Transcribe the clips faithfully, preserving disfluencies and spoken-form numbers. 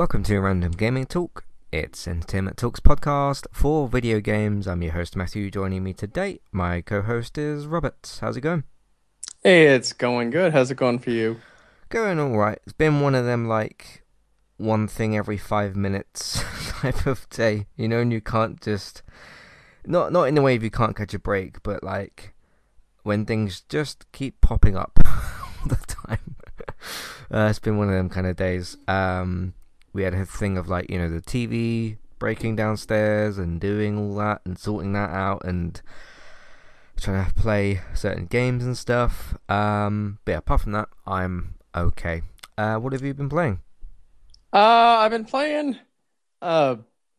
welcome to Random Gaming Talk. It's Entertainment Talks podcast for video games. I'm your host Matthew. Joining me today, my co-host is Robert. How's it going? Hey, it's going good. How's it going for you? Going alright. It's been one of them like one thing every five minutes type of day, you know, and you can't just not not in the way of you can't catch a break, but like when things just keep popping up all the time. uh, it's been one of them kind of days. Um, we had a thing of like, you know, the T V breaking downstairs and doing all that and sorting that out and trying to play certain games and stuff. Um, but yeah, apart from that, I'm okay. Uh, what have you been playing? Uh, I've been playing uh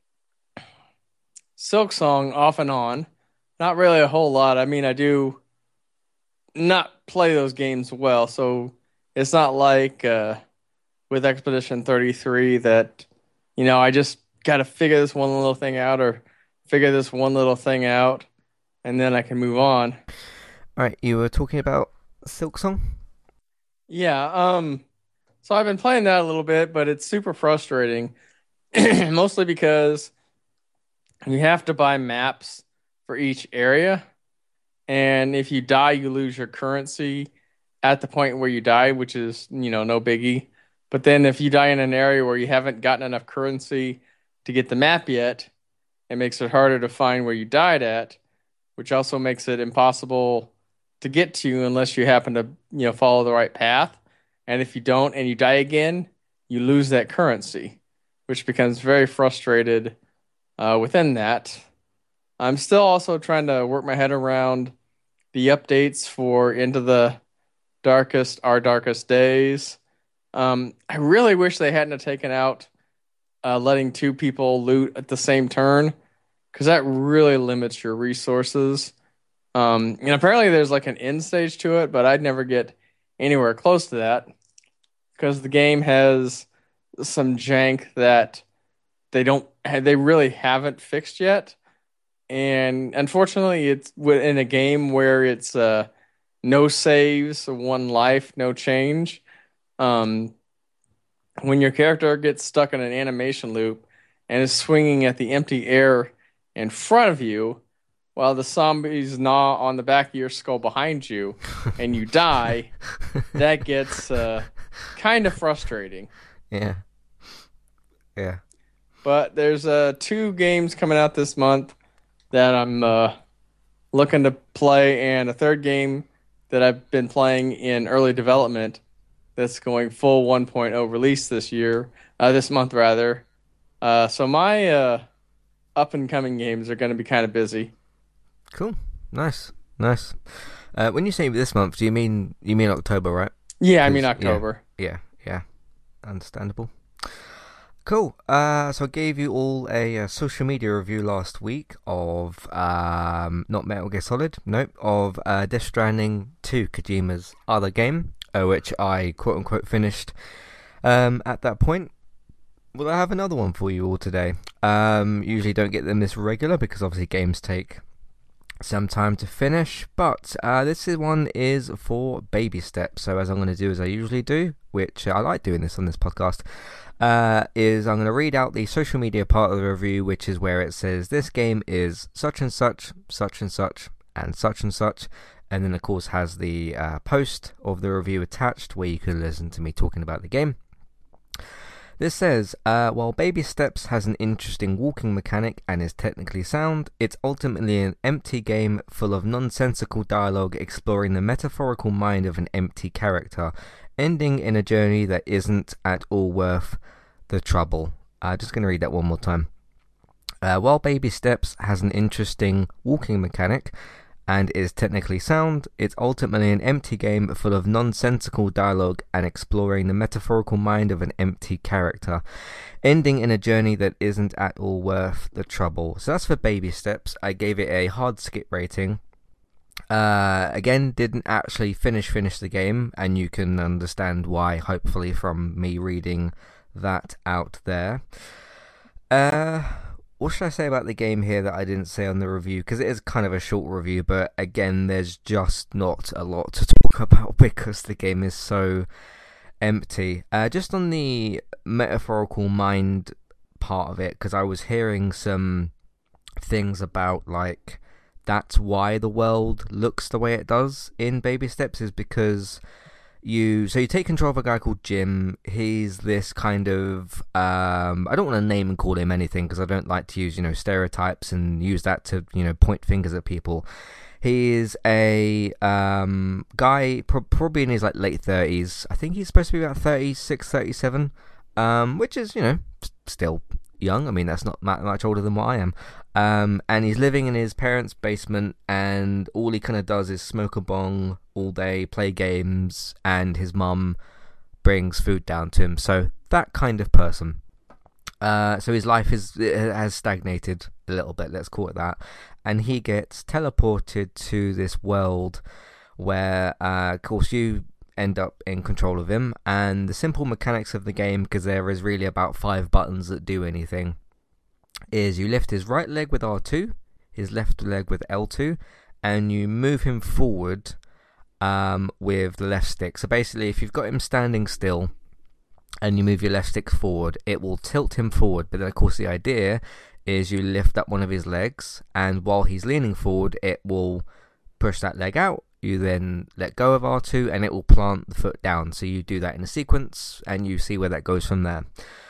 Silk Song off and on. Not really a whole lot. I mean, I do not play those games well, so it's not like uh with Expedition thirty-three that, you know, I just got to figure this one little thing out or figure this one little thing out and then I can move on. Alright, you were talking about Silk Song? Yeah, um so I've been playing that a little bit, but it's super frustrating. Mostly because you have to buy maps for each area, and if you die, you lose your currency at the point where you die, which is, you know, no biggie. But then if you die in an area where you haven't gotten enough currency to get the map yet, it makes it harder to find where you died at, which also makes it impossible to get to unless you happen to, you know, follow the right path. And if you don't and you die again, you lose that currency, which becomes very frustrated uh, within that. I'm still also trying to work my head around the updates for Into the Darkest, Our Darkest Days. Um, I really wish they hadn't have taken out uh, letting two people loot at the same turn, because that really limits your resources. Um, and apparently there's like an end stage to it, but I'd never get anywhere close to that because the game has some jank that they don't they really haven't fixed yet. And unfortunately, it's in a game where it's uh, no saves, one life, no change. Um, when your character gets stuck in an animation loop and is swinging at the empty air in front of you, while the zombies gnaw on the back of your skull behind you, and you die, that gets uh, kind of frustrating. Yeah. Yeah. But there's uh, two games coming out this month that I'm uh, looking to play, and a third game that I've been playing in early development that's going full one point oh release this year, uh, this month rather. Uh, so my uh, up and coming games are going to be kind of busy. Cool. Nice. Nice. Uh, when you say this month, do you mean you mean October, right? Yeah, I mean 'Cause- October. Yeah. Yeah. Yeah. Understandable. Cool. Uh, so I gave you all a, uh social media review last week of um, not Metal Gear Solid, nope, of uh, Death Stranding two, Kojima's other game, uh, which I quote unquote finished um, at that point. Well, I have another one for you all today. Um, usually don't get them this regular because obviously games take some time to finish, but uh, this is one is for baby steps. So as I'm going to do as I usually do, which I like doing this on this podcast, uh, is I'm going to read out the social media part of the review, which is where it says this game is such and such, such and such, and such and such, and then of course has the uh, post of the review attached where you can listen to me talking about the game. This says, uh, while Baby Steps has an interesting walking mechanic and is technically sound, it's ultimately an empty game full of nonsensical dialogue exploring the metaphorical mind of an empty character, ending in a journey that isn't at all worth the trouble. I'm uh, just going to read that one more time. Uh, while Baby Steps has an interesting walking mechanic and is technically sound, it's ultimately an empty game full of nonsensical dialogue and exploring the metaphorical mind of an empty character, ending in a journey that isn't at all worth the trouble. So that's for Baby Steps. I gave it a hard skip rating. Uh, again, didn't actually finish finish the game, and you can understand why, hopefully, from me reading that out there. Uh... What should I say about the game here that I didn't say on the review? Because it is kind of a short review, but again, there's just not a lot to talk about because the game is so empty. Uh, just on the metaphorical mind part of it, because I was hearing some things about like that's why the world looks the way it does in Baby Steps is because you so you take control of a guy called Jim. He's this kind of um I don't want to name and call him anything because I don't like to use, you know, stereotypes and use that to, you know, point fingers at people. He is a um guy pro- probably in his like late thirties. I think he's supposed to be about thirty-six, thirty-seven, um which is, you know, still young. I mean, that's not that much older than what I am. Um, and he's living in his parents' basement, and all he kind of does is smoke a bong all day, play games, and his mum brings food down to him. So that kind of person. Uh, so his life is has stagnated a little bit, let's call it that. And he gets teleported to this world where, uh, of course, you end up in control of him, and the simple mechanics of the game, because there is really about five buttons that do anything, is you lift his right leg with R two, his left leg with L two, and you move him forward um, with the left stick. So basically, if you've got him standing still and you move your left stick forward, it will tilt him forward. But then, of course, the idea is you lift up one of his legs, and while he's leaning forward, it will push that leg out. You then let go of R two, and it will plant the foot down. So you do that in a sequence, and you see where that goes from there.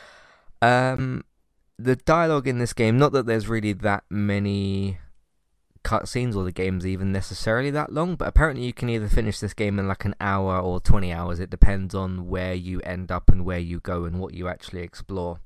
Um, the dialogue in this game, not that there's really that many cutscenes or the game's even necessarily that long, but apparently you can either finish this game in like an hour or twenty hours. It depends on where you end up and where you go and what you actually explore.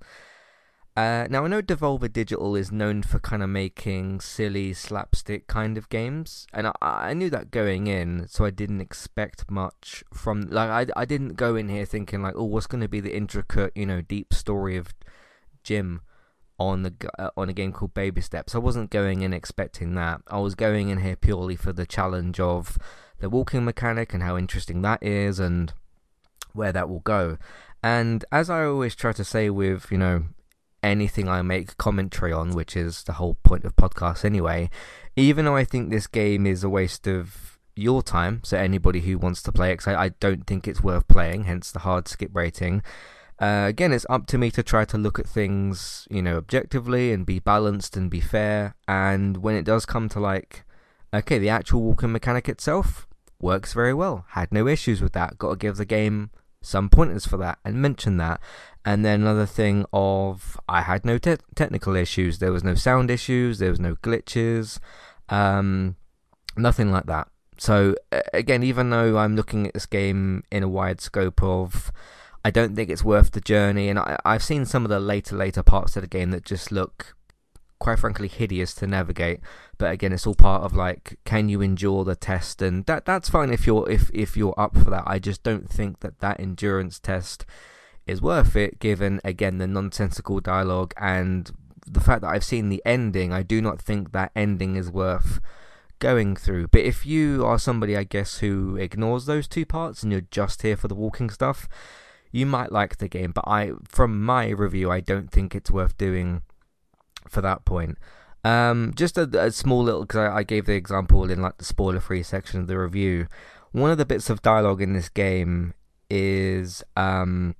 Uh, now, I know Devolver Digital is known for kind of making silly slapstick kind of games, and I, I knew that going in, so I didn't expect much from, like, I, I didn't go in here thinking, like, oh, what's going to be the intricate, you know, deep story of Jim on the uh, on a game called Baby Steps. I wasn't going in expecting that. I was going in here purely for the challenge of the walking mechanic and how interesting that is and where that will go. And as I always try to say with, you know, anything I make commentary on, which is the whole point of podcasts anyway, even though I think this game is a waste of your time, so anybody who wants to play it, because I, I don't think it's worth playing, hence the hard skip rating. Uh, again, it's up to me to try to look at things, you know, objectively and be balanced and be fair. And when it does come to, like, okay, the actual walking mechanic itself works very well. Had no issues with that. Got to give the game some pointers for that and mention that. And then another thing of, I had no te- technical issues. There was no sound issues. There was no glitches. Um, nothing like that. So, again, even though I'm looking at this game in a wide scope of, I don't think it's worth the journey, and I, I've seen some of the later, later parts of the game that just look, quite frankly, hideous to navigate. But again, it's all part of, like, can you endure the test? And that that's fine if you're if if you're up for that. I just don't think that that endurance test is worth it, given, again, the nonsensical dialogue and the fact that I've seen the ending. I do not think that ending is worth going through. But if you are somebody, I guess, who ignores those two parts and you're just here for the walking stuff, you might like the game. But I, from my review, I don't think it's worth doing for that point. Um, just a, a small little, because I, I gave the example in like the spoiler-free section of the review. One of the bits of dialogue in this game is, um,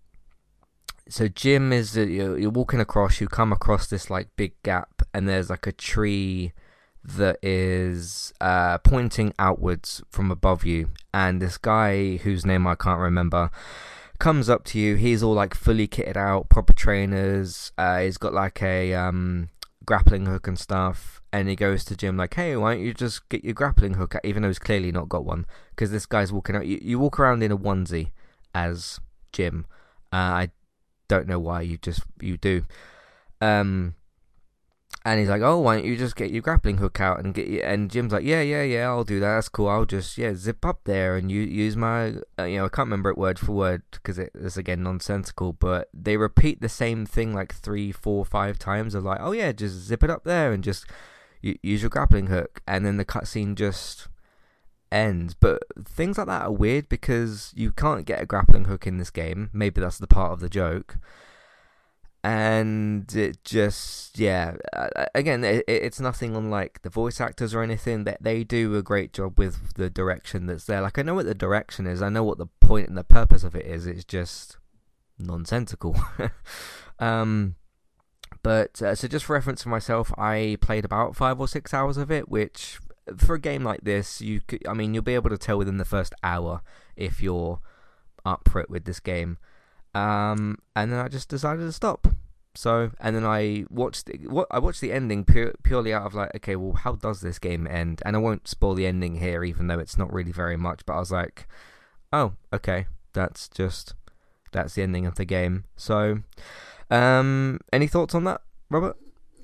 so Jim is, uh, you're, you're walking across, you come across this like big gap, and there's like a tree that is uh, pointing outwards from above you, and this guy whose name I can't remember comes up to you. He's all like fully kitted out, proper trainers. Uh, he's got like a um, grappling hook and stuff, and he goes to Jim like, hey, why don't you just get your grappling hook out, even though he's clearly not got one, because this guy's walking out. You, you walk around in a onesie as Jim. Uh, I don't know why, you just you do. Um, and he's like, oh, why don't you just get your grappling hook out and get you? And Jim's like, yeah, yeah, yeah, I'll do that. That's cool. I'll just yeah zip up there and you use my uh, you know I can't remember it word for word because it is again nonsensical, but they repeat the same thing like three, four, five times of like, oh yeah, just zip it up there and just you, use your grappling hook, and then the cutscene just ends. But things like that are weird because you can't get a grappling hook in this game. Maybe that's the part of the joke. and it just yeah. Uh, again, it, it's nothing unlike the voice actors or anything. That they do a great job with the direction that's there. Like I know what the direction is. I know what the point and the purpose of it is. It's just nonsensical. um. But uh, so just for reference for myself, I played about five or six hours of it, which for a game like this, you could, I mean, you'll be able to tell within the first hour if you're up for it with this game. Um, and then I just decided to stop. So, and then I watched the, what I watched the ending pure, purely out of like, okay, well, how does this game end? And I won't spoil the ending here, even though it's not really very much. But I was like, oh, okay, that's just that's the ending of the game. So. Um, any thoughts on that, Robert?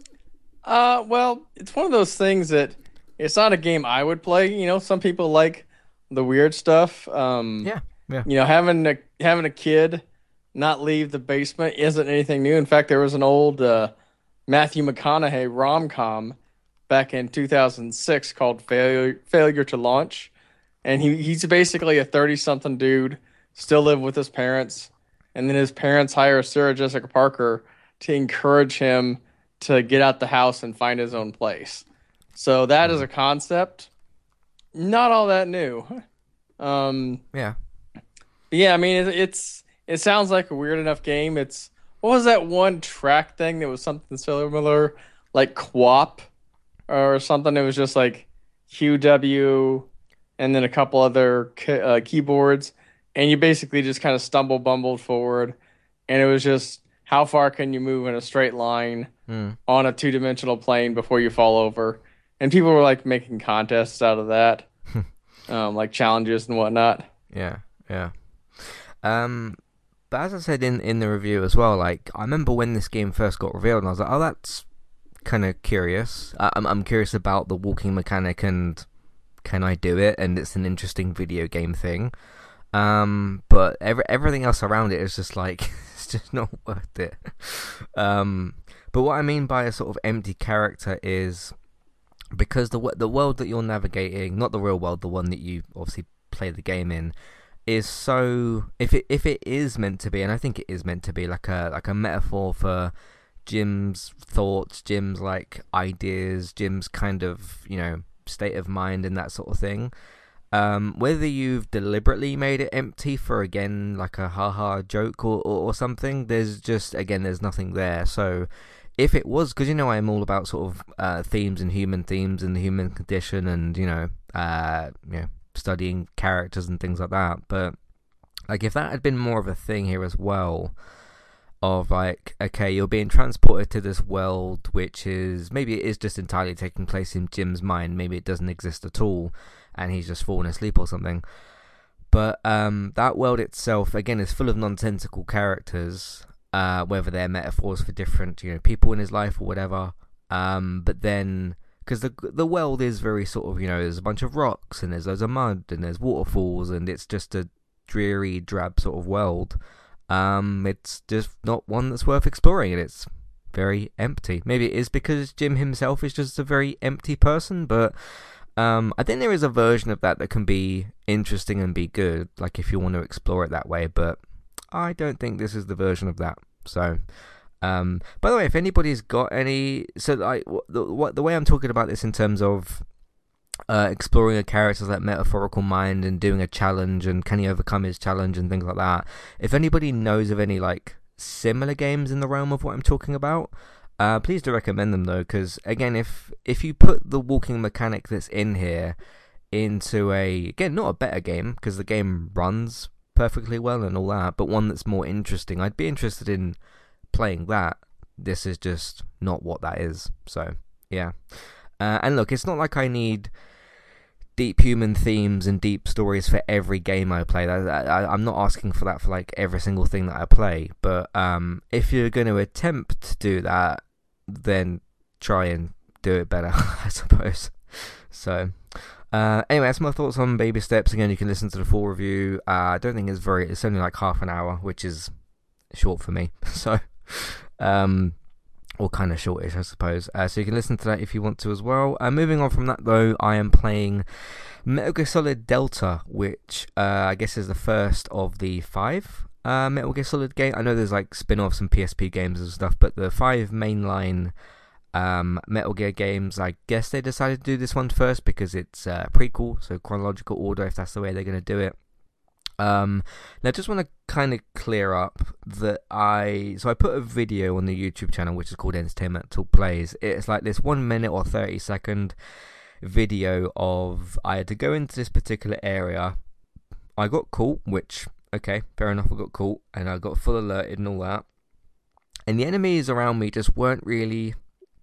Uh, well, it's one of those things that it's not a game I would play. You know, some people like the weird stuff. Um, yeah, yeah. You know, having a having a kid not leave the basement isn't anything new. In fact, there was an old uh, Matthew McConaughey rom-com back in two thousand six called Failure Failure to Launch, and he he's basically a thirty-something dude, still live with his parents. And then his parents hire Sarah Jessica Parker to encourage him to get out the house and find his own place. So that mm. is a concept, not all that new. Um, yeah, yeah. I mean, it, it's it sounds like a weird enough game. It's what was that one track thing that was something similar, like Quap or something? It was just like Q W and then a couple other key, uh, keyboards. And you basically just kind of stumble bumbled forward. And it was just, how far can you move in a straight line mm. on a two-dimensional plane before you fall over? And people were like making contests out of that, um, like challenges and whatnot. Yeah, yeah. Um, but as I said in, in the review as well, like, I remember when this game first got revealed, and I was like, oh, that's kind of curious. I, I'm, I'm curious about the walking mechanic and can I do it? And it's an interesting video game thing. Um, but every, everything else around it is just like, it's just not worth it. Um, but what I mean by a sort of empty character is because the the world that you're navigating, not the real world, the one that you obviously play the game in, is so, if it if it is meant to be, and I think it is meant to be like a like a metaphor for Jim's thoughts, Jim's like ideas, Jim's kind of, you know, state of mind and that sort of thing. Um, whether you've deliberately made it empty for, again, like a haha joke or, or, or something, there's just, again, there's nothing there. So if it was, because, you know, I'm all about sort of uh, themes and human themes and the human condition and, you know, uh, you know, studying characters and things like that. But, like, if that had been more of a thing here as well, of like, okay, you're being transported to this world, which is, maybe it is just entirely taking place in Jim's mind, maybe it doesn't exist at all, and he's just fallen asleep or something. But um, that world itself, again, is full of nonsensical characters, uh, whether they're metaphors for different, you know, people in his life or whatever. Um, but then, because the the world is very sort of, you know, there's a bunch of rocks and there's loads of mud and there's waterfalls and it's just a dreary, drab sort of world. Um, it's just not one that's worth exploring, and it's very empty. Maybe it is because Jim himself is just a very empty person, but um, I think there is a version of that that can be interesting and be good, like if you want to explore it that way, but I don't think this is the version of that. So, um, by the way, if anybody's got any, so like the, what the way I'm talking about this in terms of Uh, exploring a character's like metaphorical mind and doing a challenge and can he overcome his challenge and things like that. If anybody knows of any like similar games in the realm of what I'm talking about, uh, please do recommend them though, because again, if if you put the walking mechanic that's in here into a, again, not a better game because the game runs perfectly well and all that, but one that's more interesting, I'd be interested in playing that. This is just not what that is. So yeah. Uh, and look, it's not like I need deep human themes and deep stories for every game I play. I, I, I'm not asking for that for like every single thing that I play. But um, if you're going to attempt to do that, then try and do it better, I suppose. So uh, anyway, that's my thoughts on Baby Steps. Again, you can listen to the full review. Uh, I don't think it's very. It's only like half an hour, which is short for me. So. Um, Or kind of shortish, I suppose. Uh, so you can listen to that if you want to as well. Uh, moving on from that, though, I am playing Metal Gear Solid Delta, which uh, I guess is the first of the five uh, Metal Gear Solid game. I know there's like spin-offs and P S P games and stuff, but the five mainline um, Metal Gear games, I guess they decided to do this one first because it's a uh, prequel, so chronological order, if that's the way they're going to do it. Um, now, I just want to kind of clear up that I... So I put a video on the YouTube channel, which is called Entertainmental Plays. It's like this one minute or thirty second video of... I had to go into this particular area. I got caught, which... Okay, fair enough, I got caught. And I got full alerted and all that. And the enemies around me just weren't really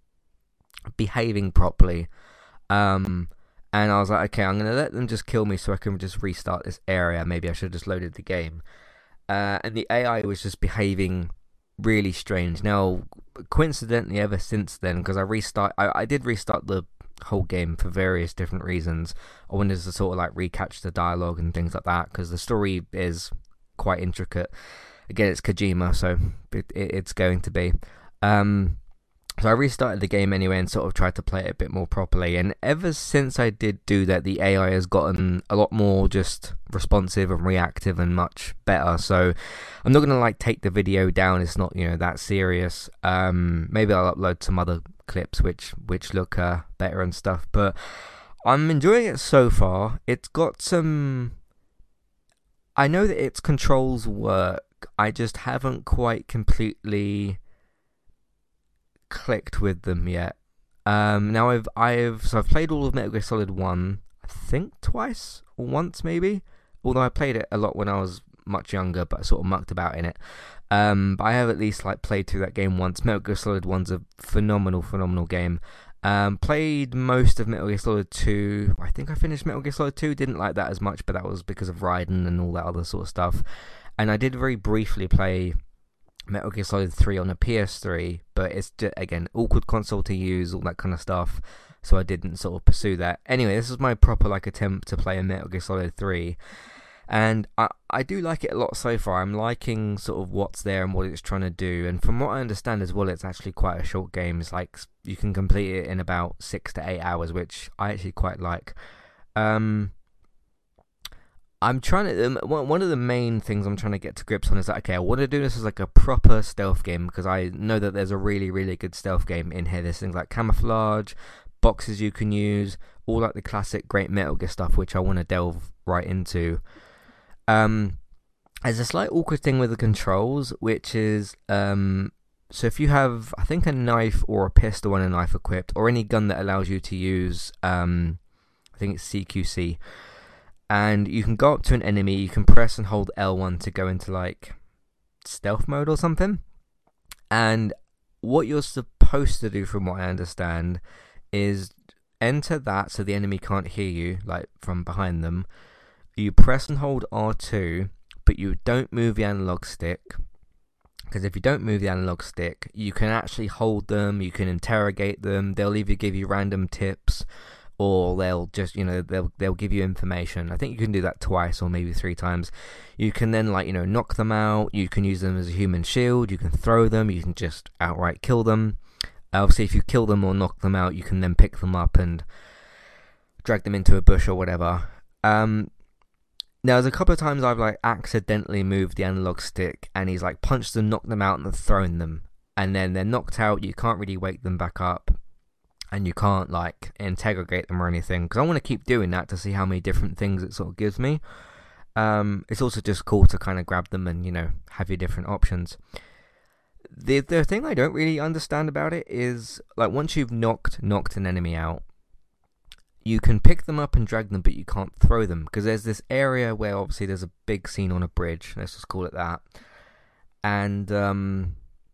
behaving properly. Um... And I was like, okay, I'm going to let them just kill me so I can just restart this area. Maybe I should have just loaded the game. Uh, and the A I was just behaving really strange. Now, coincidentally, ever since then, because I restart, I, I did restart the whole game for various different reasons. I wanted to sort of like recatch the dialogue and things like that, because the story is quite intricate. Again, it's Kojima, so it, it, it's going to be. Um... So I restarted the game anyway and sort of tried to play it a bit more properly. And ever since I did do that, the A I has gotten a lot more just responsive and reactive and much better. So I'm not going to like take the video down. It's not, you know, that serious. Um, maybe I'll upload some other clips which, which look uh, better and stuff. But I'm enjoying it so far. It's got some... I know that its controls work. I just haven't quite completely... clicked with them yet. Um, now I've I've so I've played all of Metal Gear Solid one, I think twice or once maybe. Although I played it a lot when I was much younger, but I sort of mucked about in it. Um, but I have at least like played through that game once. Metal Gear Solid one's a phenomenal, phenomenal game. Um, played most of Metal Gear Solid two. I think I finished Metal Gear Solid two. Didn't like that as much, but that was because of Raiden and all that other sort of stuff. And I did very briefly play Metal Gear Solid three on a P S three, but it's just, again, awkward console to use, all that kind of stuff, so I didn't sort of pursue that. Anyway, this is my proper like attempt to play a Metal Gear Solid three, and I, I do like it a lot so far. I'm liking sort of what's there and what it's trying to do, and from what I understand as well, it's actually quite a short game. It's like you can complete it in about six to eight hours, which I actually quite like. Um... I'm trying to, um, one of the main things I'm trying to get to grips on is that, okay, I want to do this as like a proper stealth game, because I know that there's a really, really good stealth game in here. There's things like camouflage, boxes you can use, all like the classic great Metal Gear stuff, which I want to delve right into. Um, there's a slight awkward thing with the controls, which is, um, so if you have, I think, a knife or a pistol and a knife equipped, or any gun that allows you to use, um, I think it's C Q C, and you can go up to an enemy, you can press and hold L one to go into like stealth mode or something. And what you're supposed to do, from what I understand, is enter that so the enemy can't hear you, like from behind them. You press and hold R two, but you don't move the analog stick. Because if you don't move the analog stick, you can actually hold them, you can interrogate them, they'll either give you random tips, or they'll just, you know, they'll they'll give you information. I think you can do that twice or maybe three times. You can then, like, you know, knock them out. You can use them as a human shield. You can throw them. You can just outright kill them. Obviously, if you kill them or knock them out, you can then pick them up and drag them into a bush or whatever. Um, now, there's a couple of times I've, like, accidentally moved the analog stick, and he's, like, punched them, knocked them out, and thrown them. And then they're knocked out. You can't really wake them back up. And you can't, like, interrogate them or anything, because I want to keep doing that to see how many different things it sort of gives me. Um, it's also just cool to kind of grab them and, you know, have your different options. The the thing I don't really understand about it is, like, once you've knocked knocked an enemy out, you can pick them up and drag them, but you can't throw them, because there's this area where obviously there's a big scene on a bridge, let's just call it that, and um,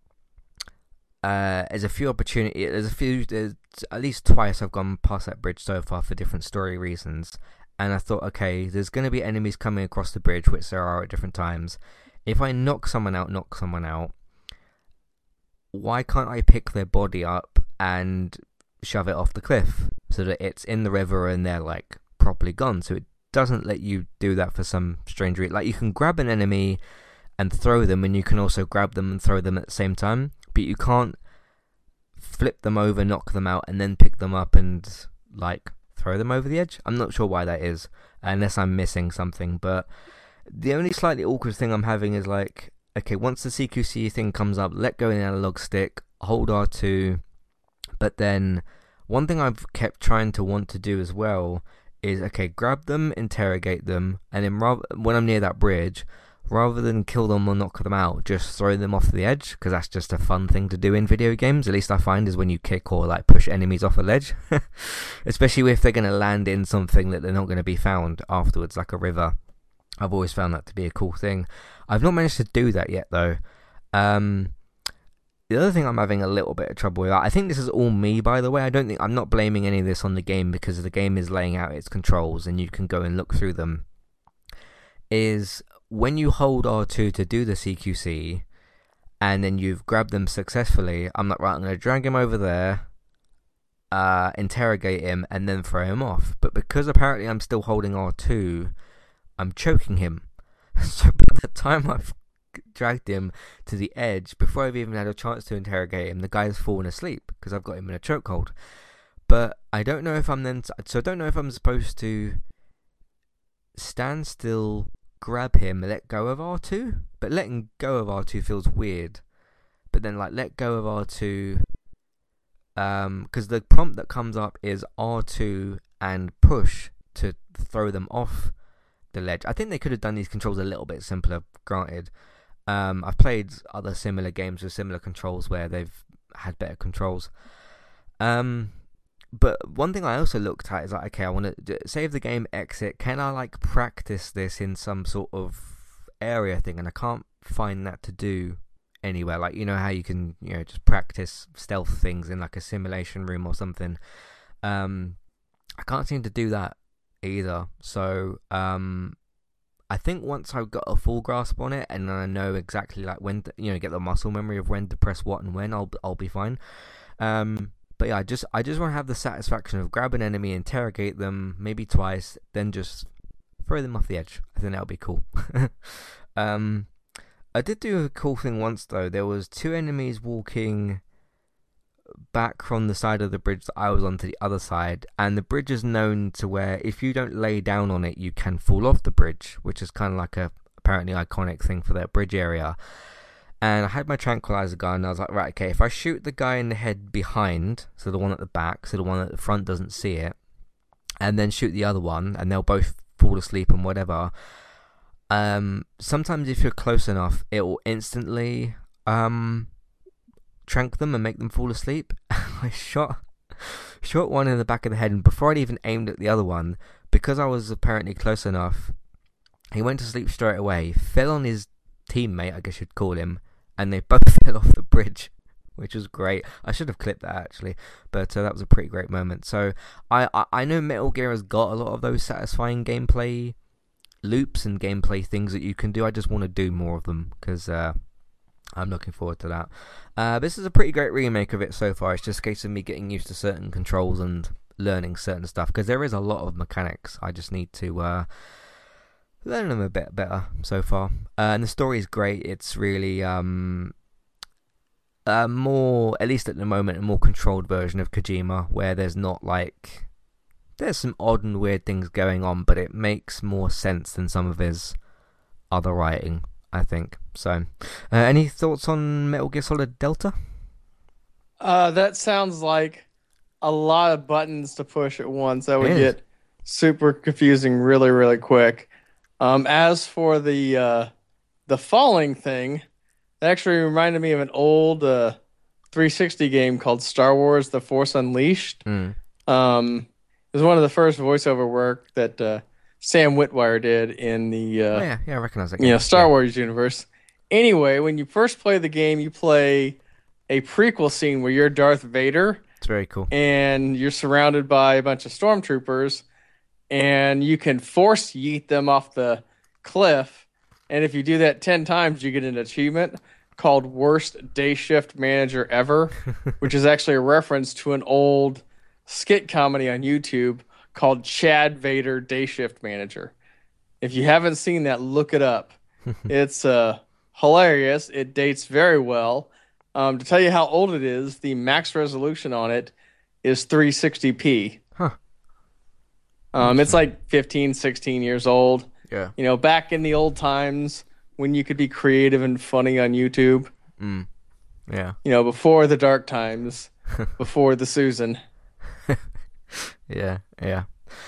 uh, there's a few opportunities, there's a few, there's at least twice I've gone past that bridge so far for different story reasons, and I thought, okay, there's going to be enemies coming across the bridge, which there are at different times. If I knock someone out, knock someone out, why can't I pick their body up and shove it off the cliff so that it's in the river and they're, like, properly gone? So it doesn't let you do that for some strange reason. Like, you can grab an enemy and throw them, and you can also grab them and throw them at the same time, but you can't flip them over, knock them out, and then pick them up and, like, throw them over the edge. I'm not sure why that is, unless I'm missing something, but The only slightly awkward thing I'm having is like, okay, once the C Q C thing comes up, let go in the analog stick, hold R two, but then one thing I've kept trying to want to do as well is, okay, grab them, interrogate them, and then rather, when I'm near that bridge, rather than kill them or knock them out, just throw them off the edge, because that's just a fun thing to do in video games. At least I find is when you kick or like push enemies off a ledge, especially if they're going to land in something that they're not going to be found afterwards, like a river. I've always found that to be a cool thing. I've not managed to do that yet though. Um, the other thing I'm having a little bit of trouble with, I think this is all me, by the way. I don't think I'm not blaming any of this on the game because the game is laying out its controls and you can go and look through them. Is when you hold R two to do the C Q C and then you've grabbed them successfully, I'm like, right, I'm going to drag him over there, uh, interrogate him, and then throw him off. But because apparently I'm still holding R two, I'm choking him. So by the time I've dragged him to the edge, before I've even had a chance to interrogate him, the guy's fallen asleep because I've got him in a chokehold. But I don't know if I'm then, so I don't know if I'm supposed to stand still, grab him, let go of R two. But letting go of R two feels weird. But then like let go of R two, um, because the prompt that comes up is R two and push to throw them off the ledge. I think they could have done these controls a little bit simpler, granted. Um, I've played other similar games with similar controls where they've had better controls. Um, but one thing I also looked at is like, okay, I want to save the game, exit. Can I like practice this in some sort of area thing? And I can't find that to do anywhere. Like, you know how you can, you know, just practice stealth things in like a simulation room or something. Um, I can't seem to do that either. So um I think once I've got a full grasp on it and I know exactly like when to, you know, get the muscle memory of when to press what and when, I'll I'll be fine. Um but yeah, I just I just want to have the satisfaction of grab an enemy, interrogate them maybe twice, then just throw them off the edge. I think that'll be cool. um I did do a cool thing once though. There was two enemies walking back from the side of the bridge that I was on to the other side, and the bridge is known to where if you don't lay down on it you can fall off the bridge, which is kind of like a apparently iconic thing for that bridge area. And I had my tranquilizer gun and I was like, right, okay, if I shoot the guy in the head behind, so the one at the back, so the one at the front doesn't see it, and then shoot the other one and they'll both fall asleep and whatever, um sometimes if you're close enough it will instantly um trank them and make them fall asleep. I shot shot one in the back of the head, and before I'd even aimed at the other one, because I was apparently close enough, he went to sleep straight away, fell on his teammate, I guess you'd call him, and they both fell off the bridge, which was great. I should have clipped that actually, but uh, that was a pretty great moment. So I, I I know Metal Gear has got a lot of those satisfying gameplay loops and gameplay things that you can do. I just want to do more of them because uh I'm looking forward to that. Uh, this is a pretty great remake of it so far. It's just a case of me getting used to certain controls and learning certain stuff, because there is a lot of mechanics. I just need to uh, learn them a bit better so far. Uh, and the story is great. It's really um, a more, at least at the moment, a more controlled version of Kojima, where there's not like... There's some odd and weird things going on, but it makes more sense than some of his other writing, I think. So, uh, any thoughts on Metal Gear Solid Delta? Uh, that sounds like a lot of buttons to push at once. That would It is. get super confusing really, really quick. Um, as for the uh, the falling thing, it actually reminded me of an old uh, three sixty game called Star Wars: The Force Unleashed. Mm. Um, it was one of the first voiceover work that uh, Sam Witwer did in the uh, Oh, yeah, yeah, I recognize that you game. know Star Yeah. Wars universe. Anyway, when you first play the game, you play a prequel scene where you're Darth Vader It's very cool. and you're surrounded by a bunch of stormtroopers, and you can force yeet them off the cliff. And if you do that ten times, you get an achievement called Worst Day Shift Manager Ever, which is actually a reference to an old skit comedy on YouTube called Chad Vader Day Shift Manager. If you haven't seen that, look it up. It's uh, hilarious. It dates very well. Um, to tell you how old it is, the max resolution on it is three sixty p. Huh. Um, it's like fifteen, sixteen years old. Yeah. You know, back in the old times when you could be creative and funny on YouTube. Mm. Yeah. You know, before the dark times, before the Susan. Yeah, yeah.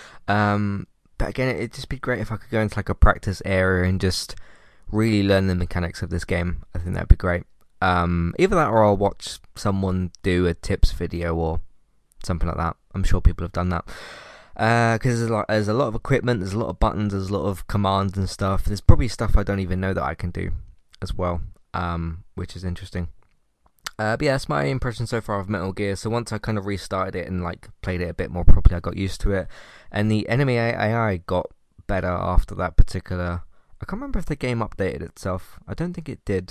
Um, but again, it'd just be great if I could go into like a practice area and just really learn the mechanics of this game. I think that'd be great. Um, either that or I'll watch someone do a tips video or something like that. I'm sure people have done that. Because uh, there's a lot, there's a lot of equipment, there's a lot of buttons, there's a lot of commands and stuff. There's probably stuff I don't even know that I can do as well, um, which is interesting. Uh, but yeah, that's my impression so far of Metal Gear. So once I kind of restarted it and like played it a bit more properly, I got used to it, and the enemy A I got better after that particular. I can't remember if the game updated itself. I don't think it did.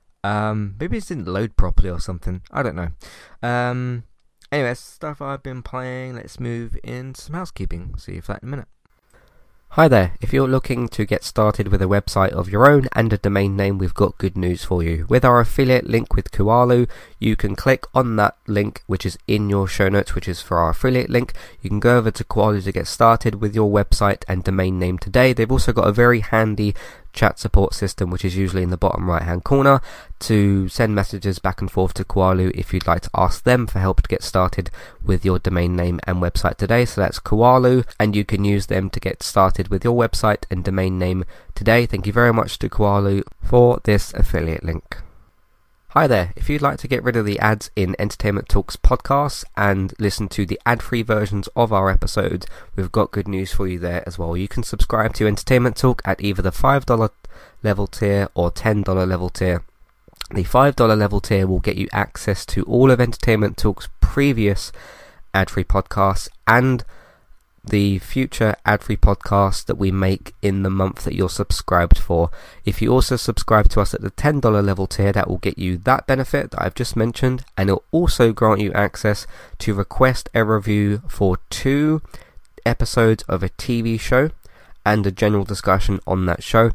Um, maybe it didn't load properly or something. I don't know. Um. Anyway, stuff I've been playing. Let's move into some housekeeping. See you for that in a minute. Hi there, if you're looking to get started with a website of your own and a domain name, we've got good news for you. With our affiliate link with Kualu, you can click on that link which is in your show notes, which is for our affiliate link. You can go over to Kualu to get started with your website and domain name today. They've also got a very handy chat support system, which is usually in the bottom right hand corner, to send messages back and forth to Kualu if you'd like to ask them for help to get started with your domain name and website today. So that's Kualu, and you can use them to get started with your website and domain name today. Thank you very much to Kualu for this affiliate link. Hi there, if you'd like to get rid of the ads in Entertainment Talks podcasts and listen to the ad-free versions of our episodes, we've got good news for you there as well. You can subscribe to Entertainment Talk at either the five dollars level tier or ten dollars level tier. The five dollars level tier will get you access to all of Entertainment Talk's previous ad-free podcasts and the future ad-free podcasts that we make in the month that you're subscribed for. If you also subscribe to us at the ten dollars level tier, that will get you that benefit that I've just mentioned, and it'll also grant you access to request a review for two episodes of a T V show and a general discussion on that show,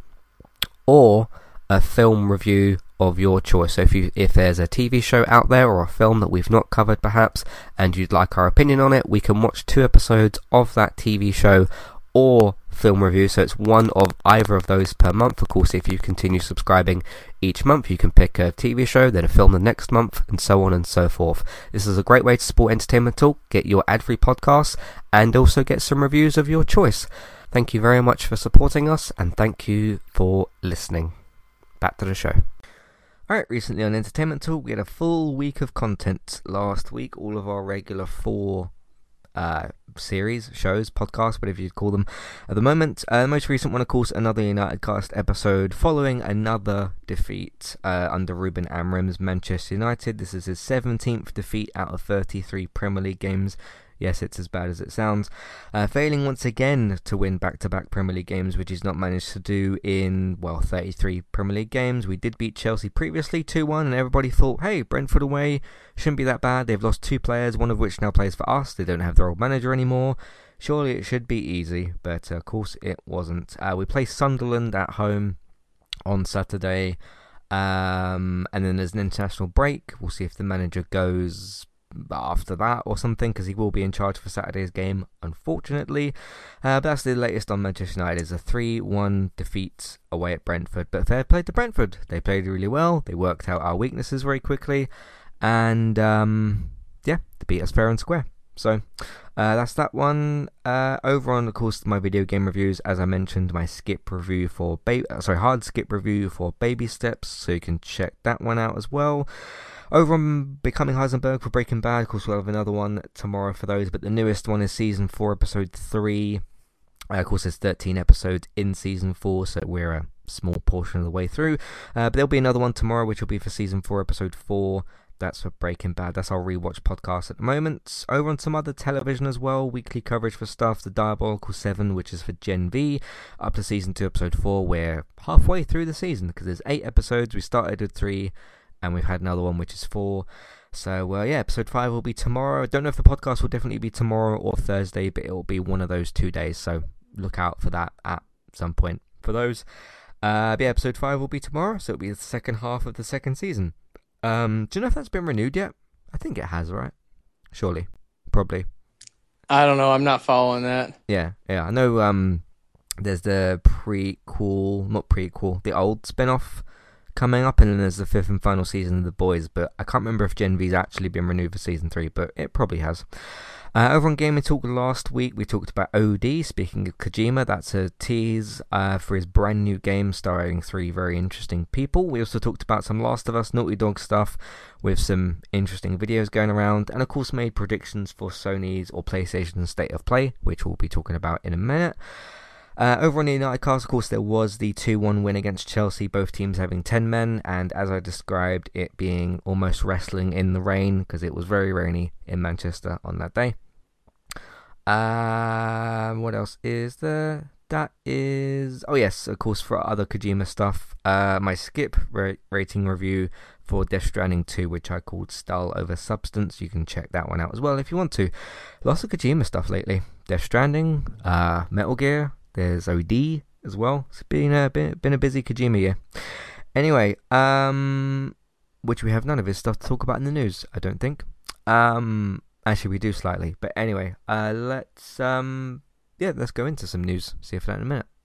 or a film review of your choice. So if you if there's a T V show out there or a film that we've not covered perhaps and you'd like our opinion on it, we can watch two episodes of that T V show or film review. So it's one of either of those per month. Of course, if you continue subscribing each month, you can pick a T V show, then a film the next month, and so on and so forth. This is a great way to support Entertainment Talk, get your ad-free podcasts, and also get some reviews of your choice. Thank you very much for supporting us, and thank you for listening. Back to the show. Alright, recently on Entertainment Talk, we had a full week of content last week. All of our regular four uh, series, shows, podcasts, whatever you'd call them at the moment. Uh, the most recent one, of course, another United Cast episode following another defeat uh, under Ruben Amorim's Manchester United. This is his seventeenth defeat out of thirty-three Premier League games. Yes, it's as bad as it sounds. Uh, failing once again to win back-to-back Premier League games, which he's not managed to do in, well, thirty-three Premier League games. We did beat Chelsea previously two one, and everybody thought, hey, Brentford away, shouldn't be that bad. They've lost two players, one of which now plays for us. They don't have their old manager anymore. Surely it should be easy, but uh, of course it wasn't. Uh, we play Sunderland at home on Saturday, um, and then there's an international break. We'll see if the manager goes after that or something, because he will be in charge for Saturday's game, unfortunately. Uh, but that's the latest on Manchester United, is a three one defeat away at Brentford. But fair play to Brentford. They played really well. They worked out our weaknesses very quickly, and um, yeah, they beat us fair and square. So uh, that's that one. Uh, over on, of course, my video game reviews, as I mentioned, my skip review for baby, sorry, hard skip review for Baby Steps, so you can check that one out as well. Over on Becoming Heisenberg for Breaking Bad, of course we'll have another one tomorrow for those, but the newest one is Season four, Episode three. Uh, of course there's thirteen episodes in Season four, so we're a small portion of the way through. Uh, but there'll be another one tomorrow, which will be for Season four, Episode four. That's for Breaking Bad. That's our rewatch podcast at the moment. Over on some other television as well, weekly coverage for stuff. The Diabolical seven, which is for Gen V, up to Season two, Episode four. We're halfway through the season, because there's eight episodes. We started with three, and we've had another one which is four. So uh, yeah, episode five will be tomorrow. I don't know if the podcast will definitely be tomorrow or Thursday, but it will be one of those two days, so look out for that at some point for those. Uh, but yeah, episode five will be tomorrow, so it'll be the second half of the second season. Um, do you know if that's been renewed yet? I think it has, right? Surely. Probably. I don't know. I'm not following that. Yeah, yeah. I know um, there's the prequel, not prequel, the old spin-off coming up, and then there's the fifth and final season of The Boys, but I can't remember if Gen V's actually been renewed for season three, but it probably has. Uh, over on Gaming Talk last week, we talked about O D. Speaking of Kojima, that's a tease uh, for his brand new game starring three very interesting people. We also talked about some Last of Us, Naughty Dog stuff with some interesting videos going around, and of course made predictions for Sony's or PlayStation's State of Play, which we'll be talking about in a minute. Uh, over on the United Cast, of course, there was the two one win against Chelsea, both teams having ten men, and as I described, it being almost wrestling in the rain, because it was very rainy in Manchester on that day. Um, what else is there? That is... Oh yes, of course, for other Kojima stuff, uh, my skip ra- rating review for Death Stranding two, which I called Style Over Substance. You can check that one out as well if you want to. Lots of Kojima stuff lately. Death Stranding, uh, Metal Gear, there's O D as well. It's been a, been, been a busy Kojima year. Anyway, um, which we have none of his stuff to talk about in the news, I don't think. Um... Actually, we do slightly, but anyway, uh, let's um, yeah, let's go into some news. See you for that in a minute.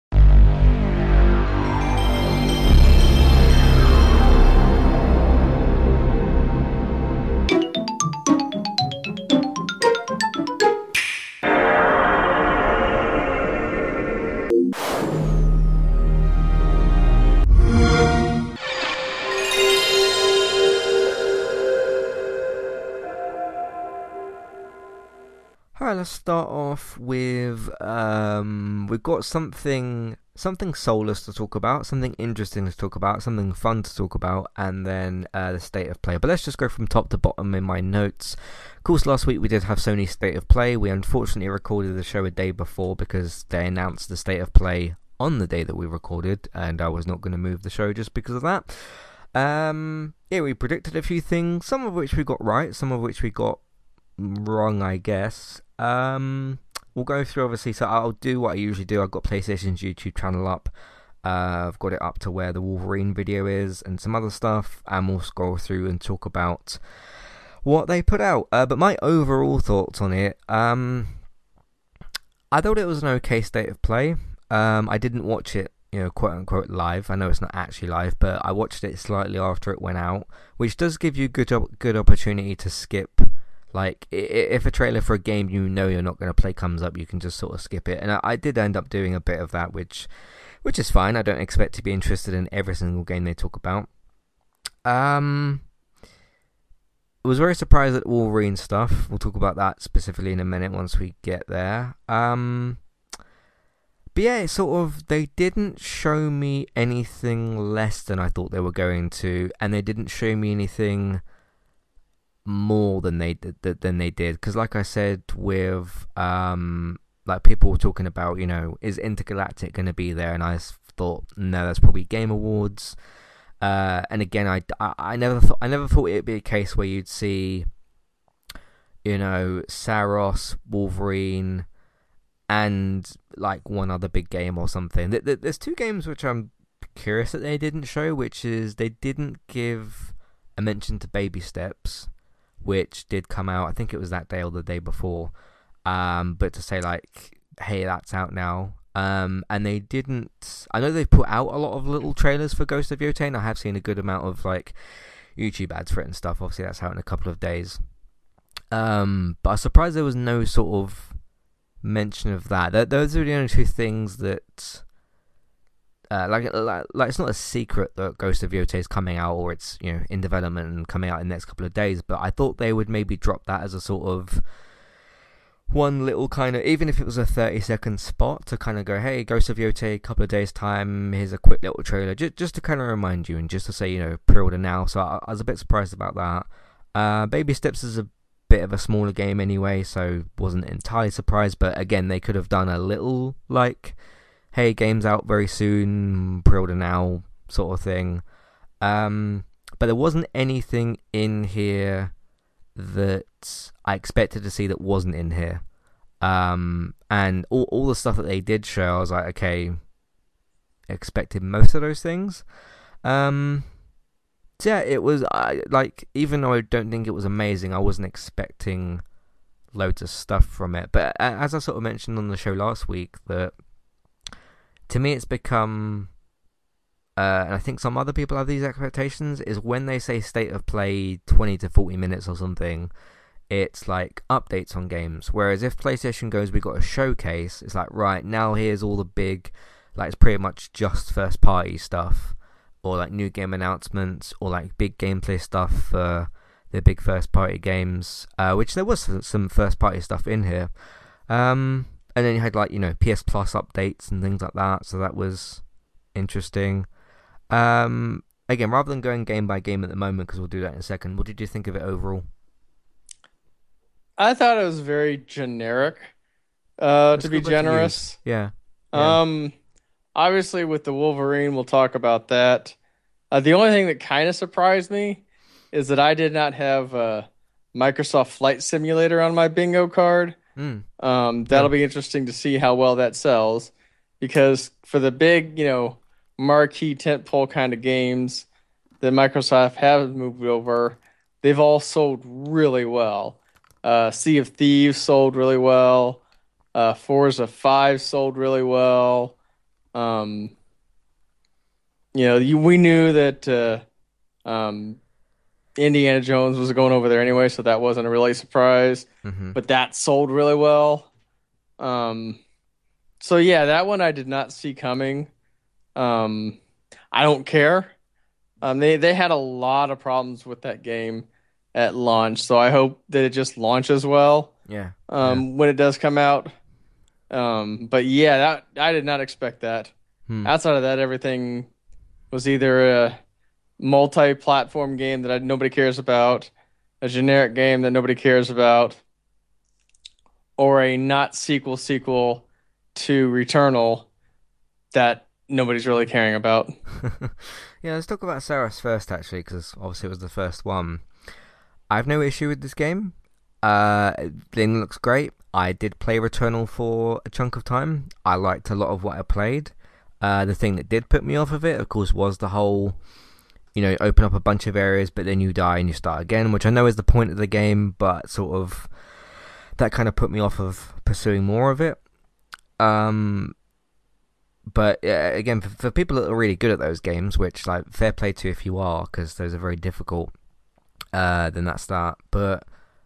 Alright, let's start off with, um, we've got something something soulless to talk about, something interesting to talk about, something fun to talk about, and then uh, the State of Play. But let's just go from top to bottom in my notes. Of course, last week we did have Sony's State of Play. We unfortunately recorded the show a day before because they announced the State of Play on the day that we recorded, and I was not going to move the show just because of that. Um, yeah, we predicted a few things, some of which we got right, some of which we got wrong, I guess. Um, we'll go through, obviously, so I'll do what I usually do. I've got PlayStation's YouTube channel up. Uh, I've got it up to where the Wolverine video is and some other stuff, and we'll scroll through and talk about what they put out. Uh, but my overall thoughts on it, um, I thought it was an okay State of Play. Um, I didn't watch it, you know, quote unquote live. I know it's not actually live, but I watched it slightly after it went out, which does give you good good opportunity to skip. Like, if a trailer for a game you know you're not going to play comes up, you can just sort of skip it. And I, I did end up doing a bit of that, which which is fine. I don't expect to be interested in every single game they talk about. Um, I was very surprised at Wolverine stuff. We'll talk about that specifically in a minute once we get there. Um, but yeah, it's sort of, they didn't show me anything less than I thought they were going to, and they didn't show me anything more than they did than they did because, like I said, with um like people were talking about, you know, is Intergalactic going to be there, and I thought no, that's probably Game Awards. Uh, and again, I, I, I never thought I never thought it'd be a case where you'd see, you know, Saros, Wolverine, and like one other big game or something. There's two games which I'm curious that they didn't show, which is they didn't give a mention to Baby Steps, which did come out, I think it was that day or the day before, um, but to say, like, hey, that's out now. Um, and they didn't... I know they've put out a lot of little trailers for Ghost of Yotei, I have seen a good amount of, like, YouTube ads for it and stuff. Obviously, that's out in a couple of days. Um, but I was surprised there was no sort of mention of that. Th- those are the only two things that... Uh, like, like, like, it's not a secret that Ghost of Yotei is coming out, or it's, you know, in development and coming out in the next couple of days. But I thought they would maybe drop that as a sort of one little kind of, even if it was a thirty second spot to kind of go, hey, Ghost of Yotei, a couple of days time, here's a quick little trailer, just just to kind of remind you and just to say, you know, pre-order now. So I, I was a bit surprised about that. Uh, Baby Steps is a bit of a smaller game anyway, so wasn't entirely surprised. But again, they could have done a little like, hey, game's out very soon, pre-order now sort of thing. Um, but there wasn't anything in here that I expected to see that wasn't in here. Um, and all all the stuff that they did show, I was like, okay, expected most of those things. Um, so yeah, it was, I, like, even though I don't think it was amazing, I wasn't expecting loads of stuff from it. But as I sort of mentioned on the show last week, that to me, it's become, uh, and I think some other people have these expectations, is when they say state of play twenty to forty minutes or something, it's like updates on games. Whereas if PlayStation goes, we got a showcase, it's like, right, now here's all the big, like, it's pretty much just first party stuff, or like new game announcements, or like big gameplay stuff for the big first party games, uh, which there was some first party stuff in here. Um, and then you had like, you know, P S Plus updates and things like that, so that was interesting. Um, again, rather than going game by game at the moment, because we'll do that in a second, what did you think of it overall? I thought it was very generic, uh, Let's to go be back to you. generous. Yeah, yeah. Um, Obviously with the Wolverine, we'll talk about that. Uh, the only thing that kind of surprised me is that I did not have a Microsoft Flight Simulator on my bingo card. Mm. Um, that'll be interesting to see how well that sells, because for the big, you know, marquee tentpole kind of games that Microsoft have moved over, they've all sold really well. Uh, Sea of Thieves sold really well. Uh, Forza five sold really well. Um, you know, you, we knew that uh, um, Indiana Jones was going over there anyway, so that wasn't a really surprise. Mm-hmm. But that sold really well. Um, so yeah, that one I did not see coming. Um, I don't care. Um, they they had a lot of problems with that game at launch, so I hope that it just launches well. Yeah. Um, yeah. when it does come out. Um, but yeah, that I did not expect that. Hmm. Outside of that, everything was either a multi-platform game that I, nobody cares about, a generic game that nobody cares about, or a not sequel sequel to Returnal that nobody's really caring about. Yeah, let's talk about Saras first, actually, because obviously it was the first one. I have no issue with this game. Uh, it looks great. I did play Returnal for a chunk of time. I liked a lot of what I played. Uh, the thing that did put me off of it, of course, was the whole, you know, open up a bunch of areas, but then you die and you start again, which I know is the point of the game, but sort of that kind of put me off of pursuing more of it. Um, but uh, again, for, for people that are really good at those games, which, like, fair play to if you are, because those are very difficult, uh, then that's that. But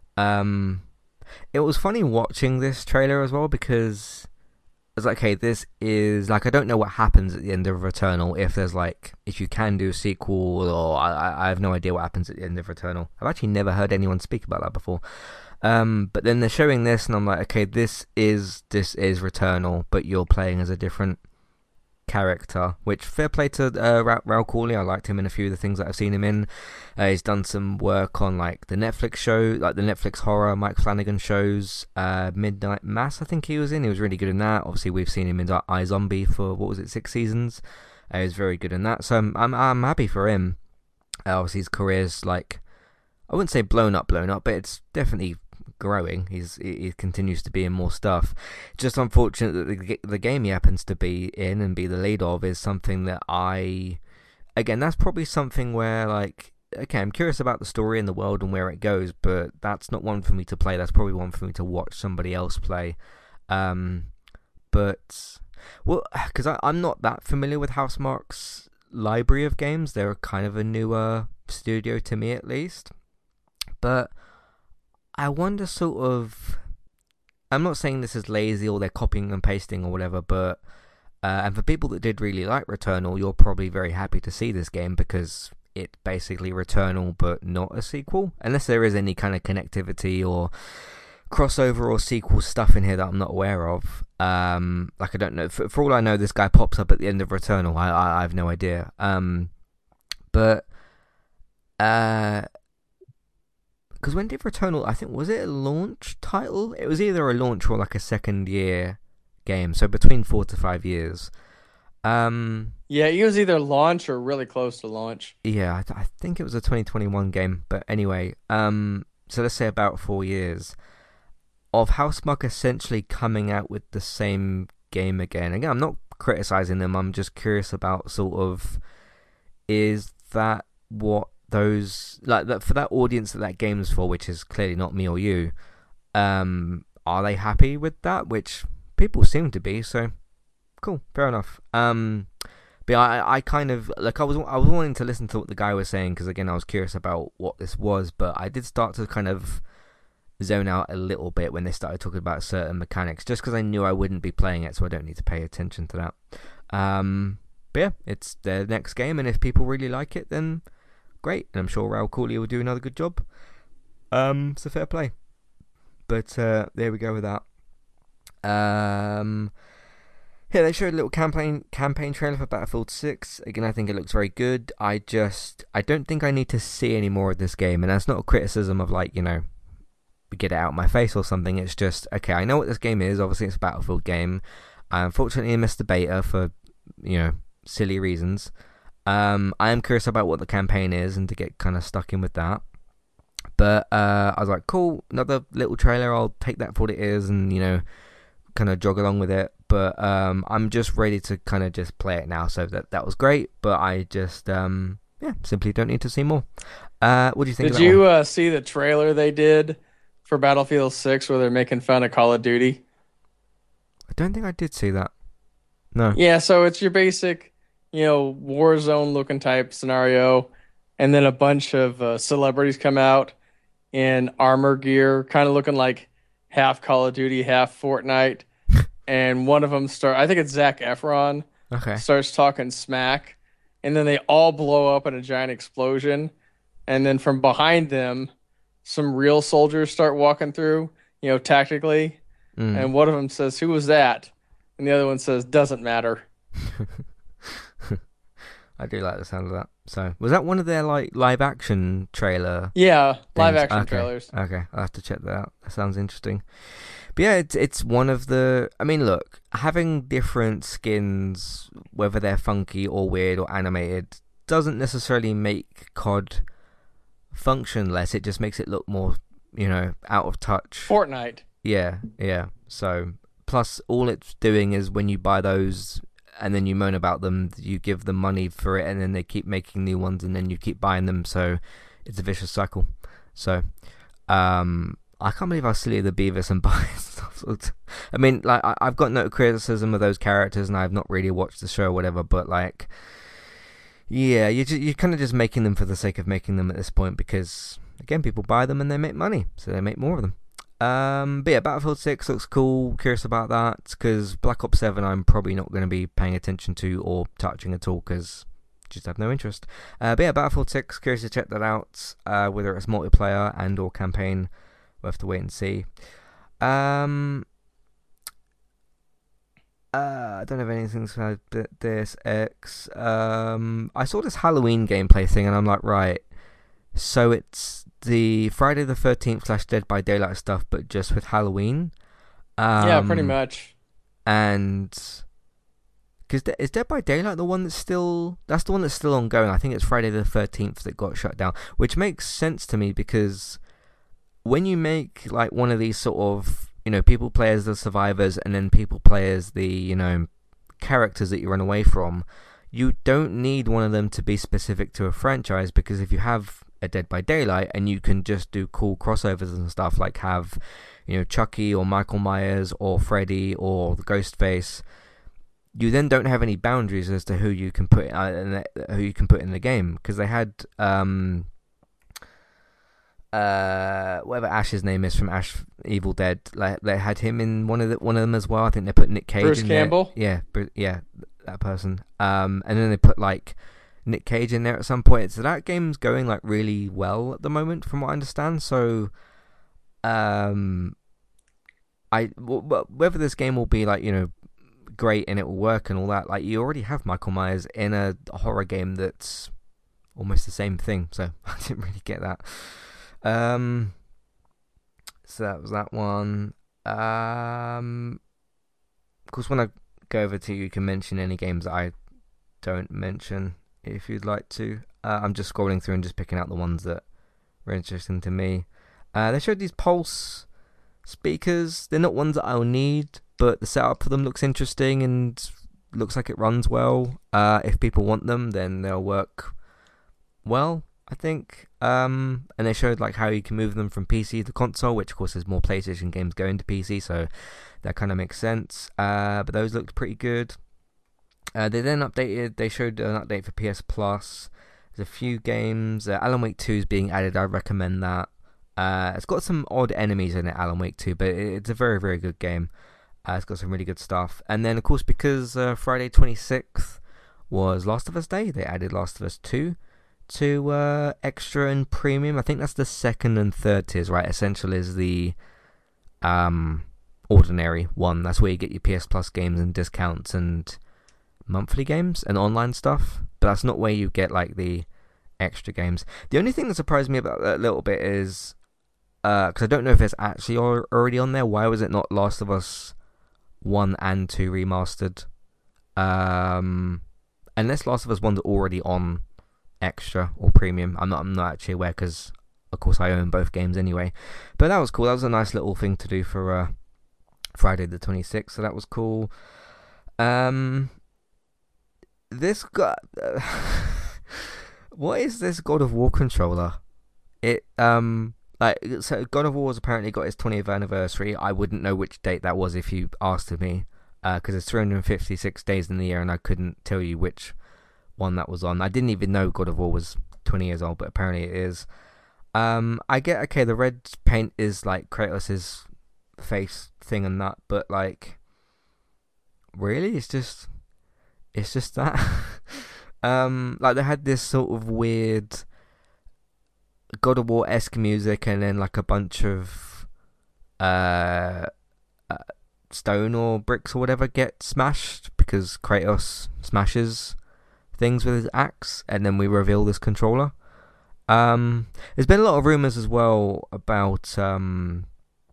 um, it was funny watching this trailer as well, because it's like, okay, this is, like, I don't know what happens at the end of Returnal, if there's, like, if you can do a sequel, or I, I have no idea what happens at the end of Returnal. I've actually never heard anyone speak about that before. Um, but then they're showing this, and I'm like, okay, this is, this is Returnal, but you're playing as a different character, which fair play to uh, Ra- Raul Corley. I liked him in a few of the things that I've seen him in. Uh, he's done some work on, like, the Netflix show, like the Netflix horror Mike Flanagan shows, uh, Midnight Mass, I think he was in. He was really good in that. Obviously, we've seen him in iZombie for, what was it, six seasons. Uh, he was very good in that, so I'm I'm, I'm happy for him. Uh, obviously, his career's, like, I wouldn't say blown up, blown up, but it's definitely growing. He's he continues to be in more stuff. Just unfortunate that the the game he happens to be in and be the lead of is something that I, again, that's probably something where, like, okay, I'm curious about the story and the world and where it goes, but that's not one for me to play. That's probably one for me to watch somebody else play. Um, but well, because I'm not that familiar with Housemarque's library of games. They're kind of a newer studio to me, at least. But I wonder, sort of, I'm not saying this is lazy or they're copying and pasting or whatever, but uh, and for people that did really like Returnal, you're probably very happy to see this game, because it's basically Returnal but not a sequel, unless there is any kind of connectivity or crossover or sequel stuff in here that I'm not aware of. Um, like, I don't know. For, for all I know, this guy pops up at the end of Returnal. I I, I have no idea. Um, but uh. Because when did Returnal, I think, was it a launch title? It was either a launch or like a second year game, so between four to five years. Um, Yeah, it was either launch or really close to launch. yeah, I, th- I think it was a twenty twenty-one game, but anyway, um, so let's say about four years of Housemarque essentially coming out with the same game again. Again, I'm not criticizing them, I'm just curious about, sort of, is that what those, like, that for that audience that that game's for, which is clearly not me or you, um, are they happy with that? Which people seem to be, so cool, fair enough. Um, but I, I kind of like I was I was wanting to listen to what the guy was saying because again I was curious about what this was, but I did start to kind of zone out a little bit when they started talking about certain mechanics, just because I knew I wouldn't be playing it, so I don't need to pay attention to that. Um, but yeah, it's their next game, and if people really like it, then great, and I'm sure Raul Cooley will do another good job. Um, so fair play. But uh, there we go with that. Um, yeah, they showed a little campaign campaign trailer for Battlefield six. Again, I think it looks very good. I just I don't think I need to see any more of this game, and that's not a criticism of like you know get it out of my face or something. It's just okay. I know what this game is. Obviously, it's a Battlefield game. I unfortunately missed the beta for you know silly reasons. Um, I am curious about what the campaign is and to get kind of stuck in with that. But uh, I was like, cool, another little trailer. I'll take that for what it is, and you know, kind of jog along with it. But um, I'm just ready to kind of just play it now. So that that was great, but I just um, yeah, simply don't need to see more. Uh, what do you think? Did of that you one? uh, see the trailer they did for Battlefield six where they're making fun of Call of Duty? I don't think I did see that. No. Yeah, so it's your basic, you know, Warzone looking type scenario, and then a bunch of uh, celebrities come out in armor gear, kind of looking like half Call of Duty, half Fortnite. And one of them start, I think it's Zac Efron, Okay. starts talking smack, and then they all blow up in a giant explosion. And then from behind them, some real soldiers start walking through, you know, tactically. Mm. And one of them says, "Who was that?" And the other one says, "Doesn't matter." I do like the sound of that. So, was that one of their like live action trailer? Yeah, live things? action Okay. trailers. Okay, I'll have to check that out. That sounds interesting. But yeah, it's it's one of the. I mean, look, having different skins, whether they're funky or weird or animated, doesn't necessarily make C O D function less. It just makes it look more, you know, out of touch. Fortnite. Yeah, yeah. So, plus all it's doing is when you buy those and then you moan about them, you give them money for it, and then they keep making new ones, and then you keep buying them. So, it's a vicious cycle. So, um, I can't believe how silly the Beavis and Butthead stuff looked. I mean, like, I, I've got no criticism of those characters, and I've not really watched the show or whatever, but like, yeah, you just, you're kind of just making them for the sake of making them at this point, because again, people buy them and they make money, so they make more of them. Um, but yeah, Battlefield six looks cool. Curious about that because Black Ops seven I'm probably not going to be paying attention to or touching at all because just have no interest. Uh, but yeah, Battlefield six, curious to check that out. Uh, whether it's multiplayer and or campaign, we'll have to wait and see. Um, uh, I don't have anything to add this X. Um, I saw this Halloween gameplay thing and I'm like, right, so it's the Friday the thirteenth slash Dead by Daylight stuff, but just with Halloween. Um, Yeah, pretty much. And because De- is Dead by Daylight the one that's still that's the one that's still ongoing? I think it's Friday the thirteenth that got shut down, which makes sense to me because when you make like one of these sort of you know people play as the survivors and then people play as the you know characters that you run away from, you don't need one of them to be specific to a franchise because if you have a Dead by Daylight and you can just do cool crossovers and stuff like have you know Chucky or Michael Myers or Freddy or the Ghostface, you then don't have any boundaries as to who you can put uh, who you can put in the game because they had um uh whatever Ash's name is from Ash Evil Dead, like they had him in one of the, one of them as well. I think they put Nick Cage Bruce in Campbell. there. Yeah, yeah, that person. Um, and then they put like Nick Cage in there at some point. So that game's going like really well at the moment, from what I understand. So, um, I w- w- whether this game will be like you know great and it will work and all that. Like you already have Michael Myers in a horror game that's almost the same thing. So I didn't really get that. Um, so that was that one. Um, of course, when I go over to you, you can mention any games that I don't mention if you'd like to. Uh, I'm just scrolling through and just picking out the ones that were interesting to me. Uh, they showed these Pulse speakers. They're not ones that I'll need, but the setup for them looks interesting and looks like it runs well. Uh, if people want them, then they'll work well, I think. Um, and they showed like how you can move them from P C to console, which of course is more PlayStation games going to P C, so that kind of makes sense. Uh, but those looked pretty good. Uh, they then updated. They showed an update for P S Plus. There's a few games. Uh, Alan Wake two is being added. I recommend that. Uh, it's got some odd enemies in it, Alan Wake two, but it's a very, very good game. Uh, it's got some really good stuff. And then, of course, because uh, Friday twenty-sixth was Last of Us Day, they added Last of Us two to uh, Extra and Premium. I think that's the second and third tiers, right? Essential is the um, ordinary one. That's where you get your P S Plus games and discounts and monthly games and online stuff. But that's not where you get like the extra games. The only thing that surprised me about that a little bit is because uh, I don't know if it's actually already on there. Why was it not Last of Us one and two remastered? Um, unless Last of Us one's already on Extra or Premium. I'm not. I'm not actually aware because, of course, I own both games anyway. But that was cool. That was a nice little thing to do for uh, Friday the twenty-sixth. So that was cool. Um, this got. Uh, what is this God of War controller? It um like so God of War's apparently got its twentieth anniversary. I wouldn't know which date that was if you asked me, because uh, it's three hundred fifty-six days in the year, and I couldn't tell you which one that was on. I didn't even know God of War was twenty years old, but apparently it is. Um, I get okay. The red paint is like Kratos's face thing and that, but like, really, it's just, it's just that. um, like they had this sort of weird God of War-esque music, and then like a bunch of uh, uh stone or bricks or whatever get smashed because Kratos smashes things with his axe, and then we reveal this controller. Um, there's been a lot of rumors as well about um,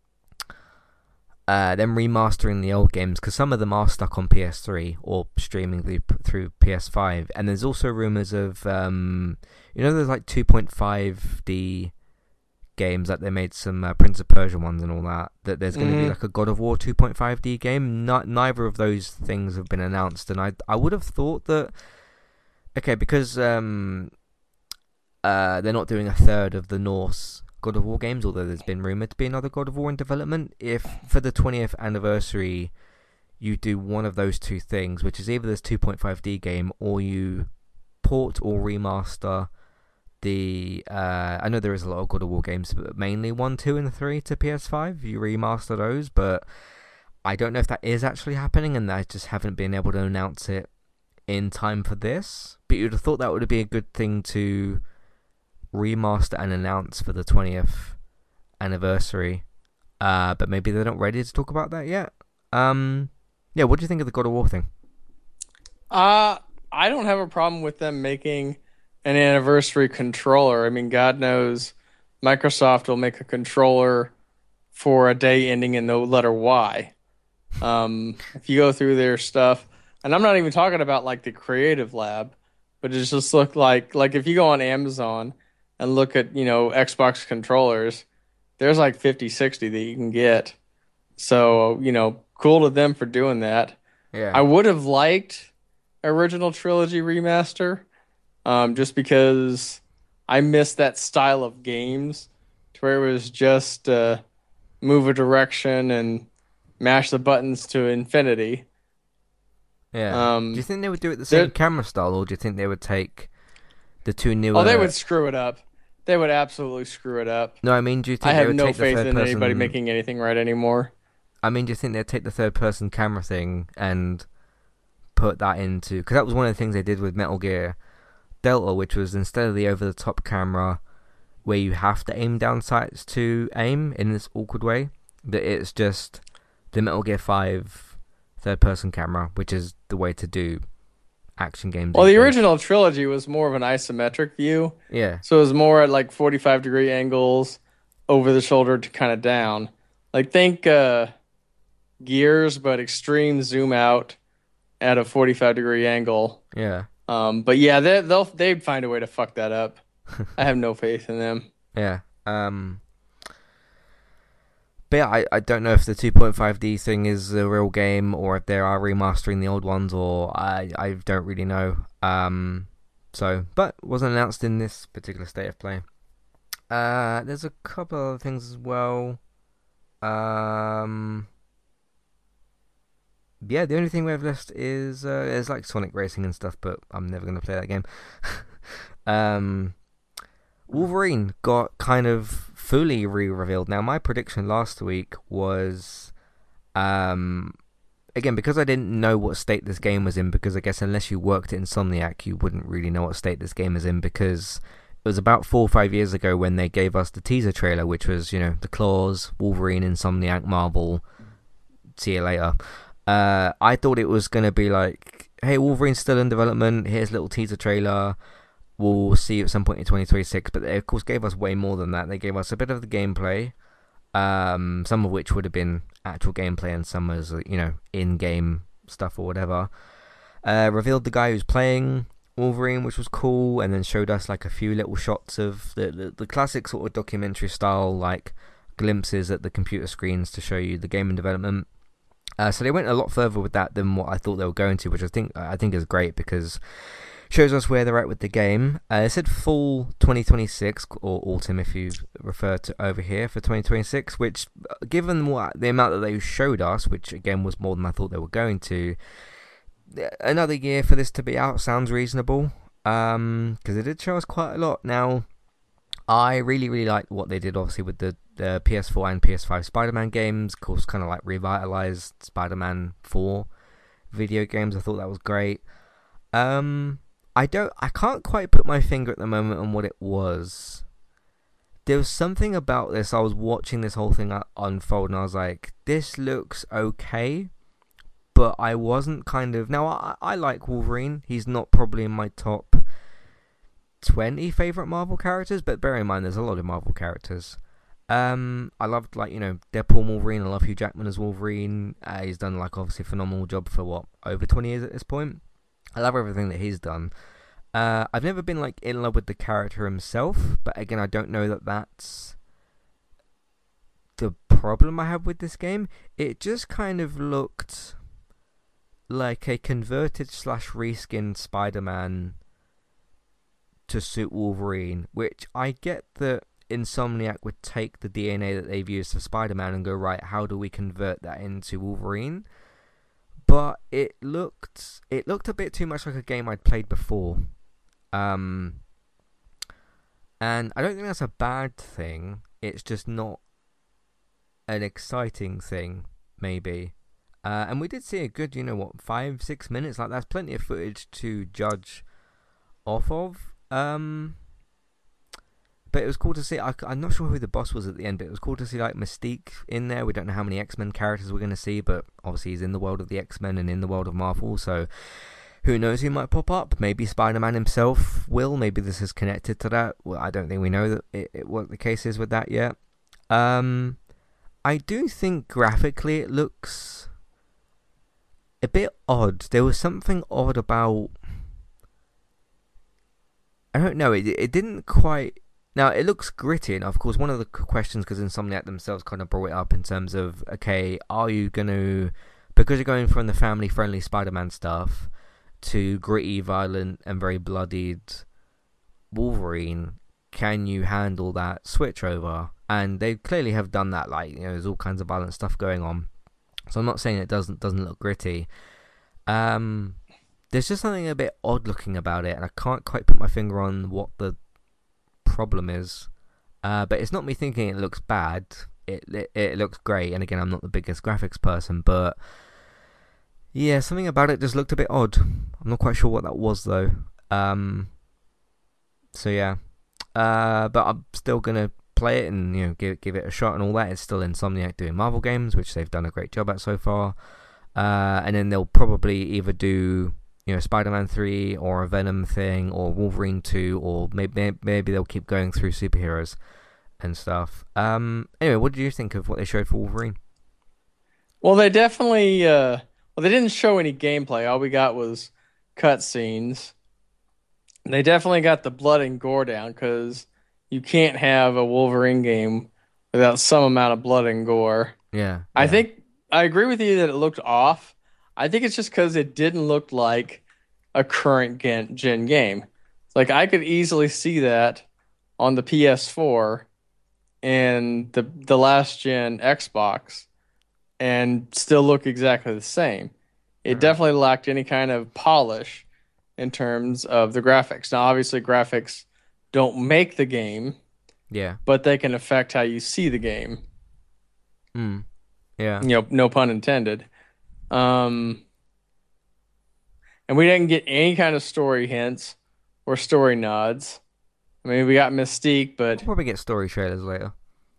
uh, them remastering the old games, because some of them are stuck on P S three or streaming through, through P S five, and there's also rumors of um, you know, there's like two point five D games, like they made some uh, Prince of Persia ones and all that, that there's going to mm-hmm. be like a God of War two point five D game. Not, neither of those things have been announced, and I I would have thought that, okay, because um, uh, they're not doing a third of the Norse God of War games, although there's been rumoured to be another God of War in development. If for the twentieth anniversary you do one of those two things, which is either this two point five D game or you port or remaster the uh, I know there is a lot of God of War games, but mainly one, two, and three to P S five. You remaster those, but I don't know if that is actually happening, and I just haven't been able to announce it in time for this. But you'd have thought that would be a good thing to remaster and announce for the twentieth anniversary. Uh, but maybe they're not ready to talk about that yet. Um, yeah, what do you think of the God of War thing? Uh, I don't have a problem with them making an anniversary controller. I mean, God knows Microsoft will make a controller for a day ending in the letter Y. Um, if you go through their stuff, and I'm not even talking about like the Creative Lab, but it just look like, like if you go on Amazon and look at, you know, Xbox controllers, there's like fifty, sixty that you can get. So, you know, cool to them for doing that. Yeah. I would have liked original trilogy remaster, um, just because I missed that style of games to where it was just uh, move a direction and mash the buttons to infinity. Yeah. Um, do you think they would do it the same camera style, or do you think they would take the two newer... Oh, they would screw it up. They would absolutely screw it up. No, I mean, do you think I they have would no take faith the third in person... anybody making anything right anymore. I mean, do you think they'd take the third-person camera thing and put that into... Because that was one of the things they did with Metal Gear Delta, which was instead of the over-the-top camera where you have to aim down sights to aim in this awkward way, that it's just the Metal Gear five third-person camera, which is the way to do action games. Well, the original trilogy was more of an isometric view. Yeah. So it was more at like forty-five degree angles over the shoulder to kind of down. Like think uh, Gears, but extreme zoom out at a forty-five degree angle. Yeah. Um, but yeah, they, they'll they'd find a way to fuck that up. I have no faith in them. Yeah. Um. But yeah, I, I don't know if the two point five D thing is a real game, or if they are remastering the old ones, or I, I don't really know. Um, so, but wasn't announced in this particular state of play. Uh, there's a couple of things as well. Um, yeah, the only thing we have left is uh, is like Sonic Racing and stuff, but I'm never gonna play that game. um, Wolverine got kind of fully re-revealed. Now, my prediction last week was, um, again, because I didn't know what state this game was in, because I guess unless you worked at Insomniac, you wouldn't really know what state this game is in, because it was about four or five years ago when they gave us the teaser trailer, which was, you know, the Claws, Wolverine, Insomniac, Marvel, see you later. Uh, I thought it was going to be like, hey, Wolverine's still in development, here's a little teaser trailer, we'll see you at some point in twenty twenty-six, but they, of course, gave us way more than that. They gave us a bit of the gameplay, um, some of which would have been actual gameplay and some was, you know, in-game stuff or whatever. Uh, revealed the guy who's playing Wolverine, which was cool, and then showed us like a few little shots of the, the, the classic sort of documentary style, like glimpses at the computer screens to show you the game in development. Uh, so they went a lot further with that than what I thought they were going to, which I think I think is great because shows us where they're at with the game. Uh, it said fall twenty twenty-six, or autumn if you refer to over here, for twenty twenty-six, which, given what the amount that they showed us, which again was more than I thought they were going to, another year for this to be out sounds reasonable, um, because it did show us quite a lot. Now, I really, really like what they did, obviously, with the, the P S four and P S five Spider-Man games. Of course, kind of like revitalized Spider-Man four video games. I thought that was great. Um... I don't. I can't quite put my finger at the moment on what it was. There was something about this. I was watching this whole thing unfold, and I was like, "This looks okay," but I wasn't kind of. Now I, I like Wolverine. He's not probably in my top twenty favorite Marvel characters, but bear in mind, there's a lot of Marvel characters. Um, I loved like you know Deadpool Wolverine. I love Hugh Jackman as Wolverine. Uh, he's done like obviously a phenomenal job for what over twenty years at this point. I love everything that he's done. Uh, I've never been like in love with the character himself, but again, I don't know that that's the problem I have with this game. It just kind of looked like a converted slash reskinned Spider-Man to suit Wolverine, which I get that Insomniac would take the D N A that they've used for Spider-Man and go, right, how do we convert that into Wolverine? But it looked it looked a bit too much like a game I'd played before. Um, and I don't think that's a bad thing. It's just not an exciting thing, maybe. Uh, and we did see a good, you know what, five, six minutes. Like, that's plenty of footage to judge off of. Um, but it was cool to see. I, I'm not sure who the boss was at the end, but it was cool to see like Mystique in there. We don't know how many X-Men characters we're going to see, but obviously he's in the world of the X-Men and in the world of Marvel, so who knows who might pop up? Maybe Spider-Man himself will. Maybe this is connected to that. Well, I don't think we know that it, it, what the case is with that yet. Um, I do think graphically it looks a bit odd. There was something odd about. I don't know. It it didn't quite. Now, it looks gritty, and of course, one of the questions, because Insomniac themselves kind of brought it up in terms of, okay, are you going to, because you're going from the family-friendly Spider-Man stuff to gritty, violent, and very bloodied Wolverine, can you handle that switch over? And they clearly have done that, like, you know, there's all kinds of violent stuff going on. So I'm not saying it doesn't doesn't look gritty. Um, there's just something a bit odd-looking about it, and I can't quite put my finger on what the problem is, uh, but it's not me thinking it looks bad. It, it it looks great, and again, I'm not the biggest graphics person, but yeah, something about it just looked a bit odd. I'm not quite sure what that was though. Um, so yeah, uh, but I'm still gonna play it and you know give give it a shot and all that. It's still Insomniac doing Marvel games, which they've done a great job at so far. Uh, and then they'll probably either do you know, Spider-Man three or a Venom thing or Wolverine two, or maybe maybe they'll keep going through superheroes and stuff. Um, anyway, what did you think of what they showed for Wolverine? Well, they definitely uh well they didn't show any gameplay. All we got was cutscenes. They definitely got the blood and gore down because you can't have a Wolverine game without some amount of blood and gore. Yeah, I yeah, think I agree with you that it looked off. I think it's just because it didn't look like a current gen, gen game. Like I could easily see that on the P S four and the the last gen Xbox and still look exactly the same. it definitely lacked any kind of polish in terms of the graphics. Now, obviously, graphics don't make the game, Yeah. but they can affect how you see the game. Hmm. Yeah. You know, no pun intended. Um, and we didn't get any kind of story hints or story nods. I mean, we got Mystique, but We'll probably get story trailers later.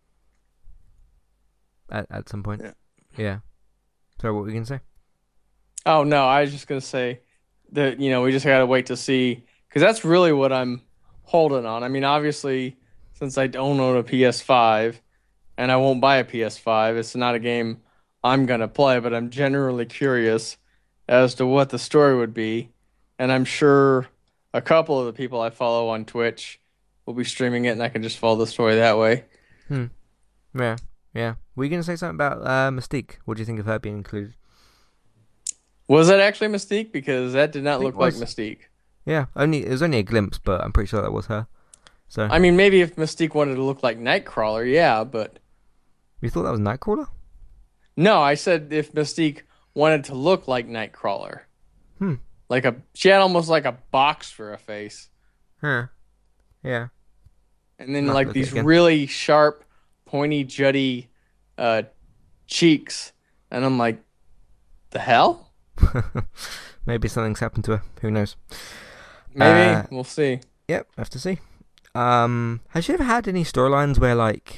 At at some point. Yeah. Yeah. So what were we gonna say? oh no, I was just gonna say that you know we just gotta wait to see because that's really what I'm holding on. I mean, obviously, since I don't own a P S five and I won't buy a P S five, it's not a game I'm gonna play. But I'm generally curious as to what the story would be, and I'm sure a couple of the people I follow on Twitch will be streaming it, and I can just follow the story that way. Hmm. Yeah. Yeah. Were you gonna say something about uh, Mystique? What do you think of her being included? Was that actually Mystique? Because that did not think look it like was. Mystique. Yeah. Only it was only a glimpse, but I'm pretty sure that was her. So I mean, maybe if Mystique wanted to look like Nightcrawler, yeah, but you thought that was Nightcrawler? no, I said if Mystique wanted to look like Nightcrawler. Hmm. Like a she had almost like a box for a face. Huh. Yeah. And then I'll like look at it these again. really sharp, pointy, jutty uh cheeks. And I'm like, the hell? Maybe something's happened to her. Who knows? Maybe. Uh, We'll see. Yep, have to see. Um, has she ever had any storylines where like,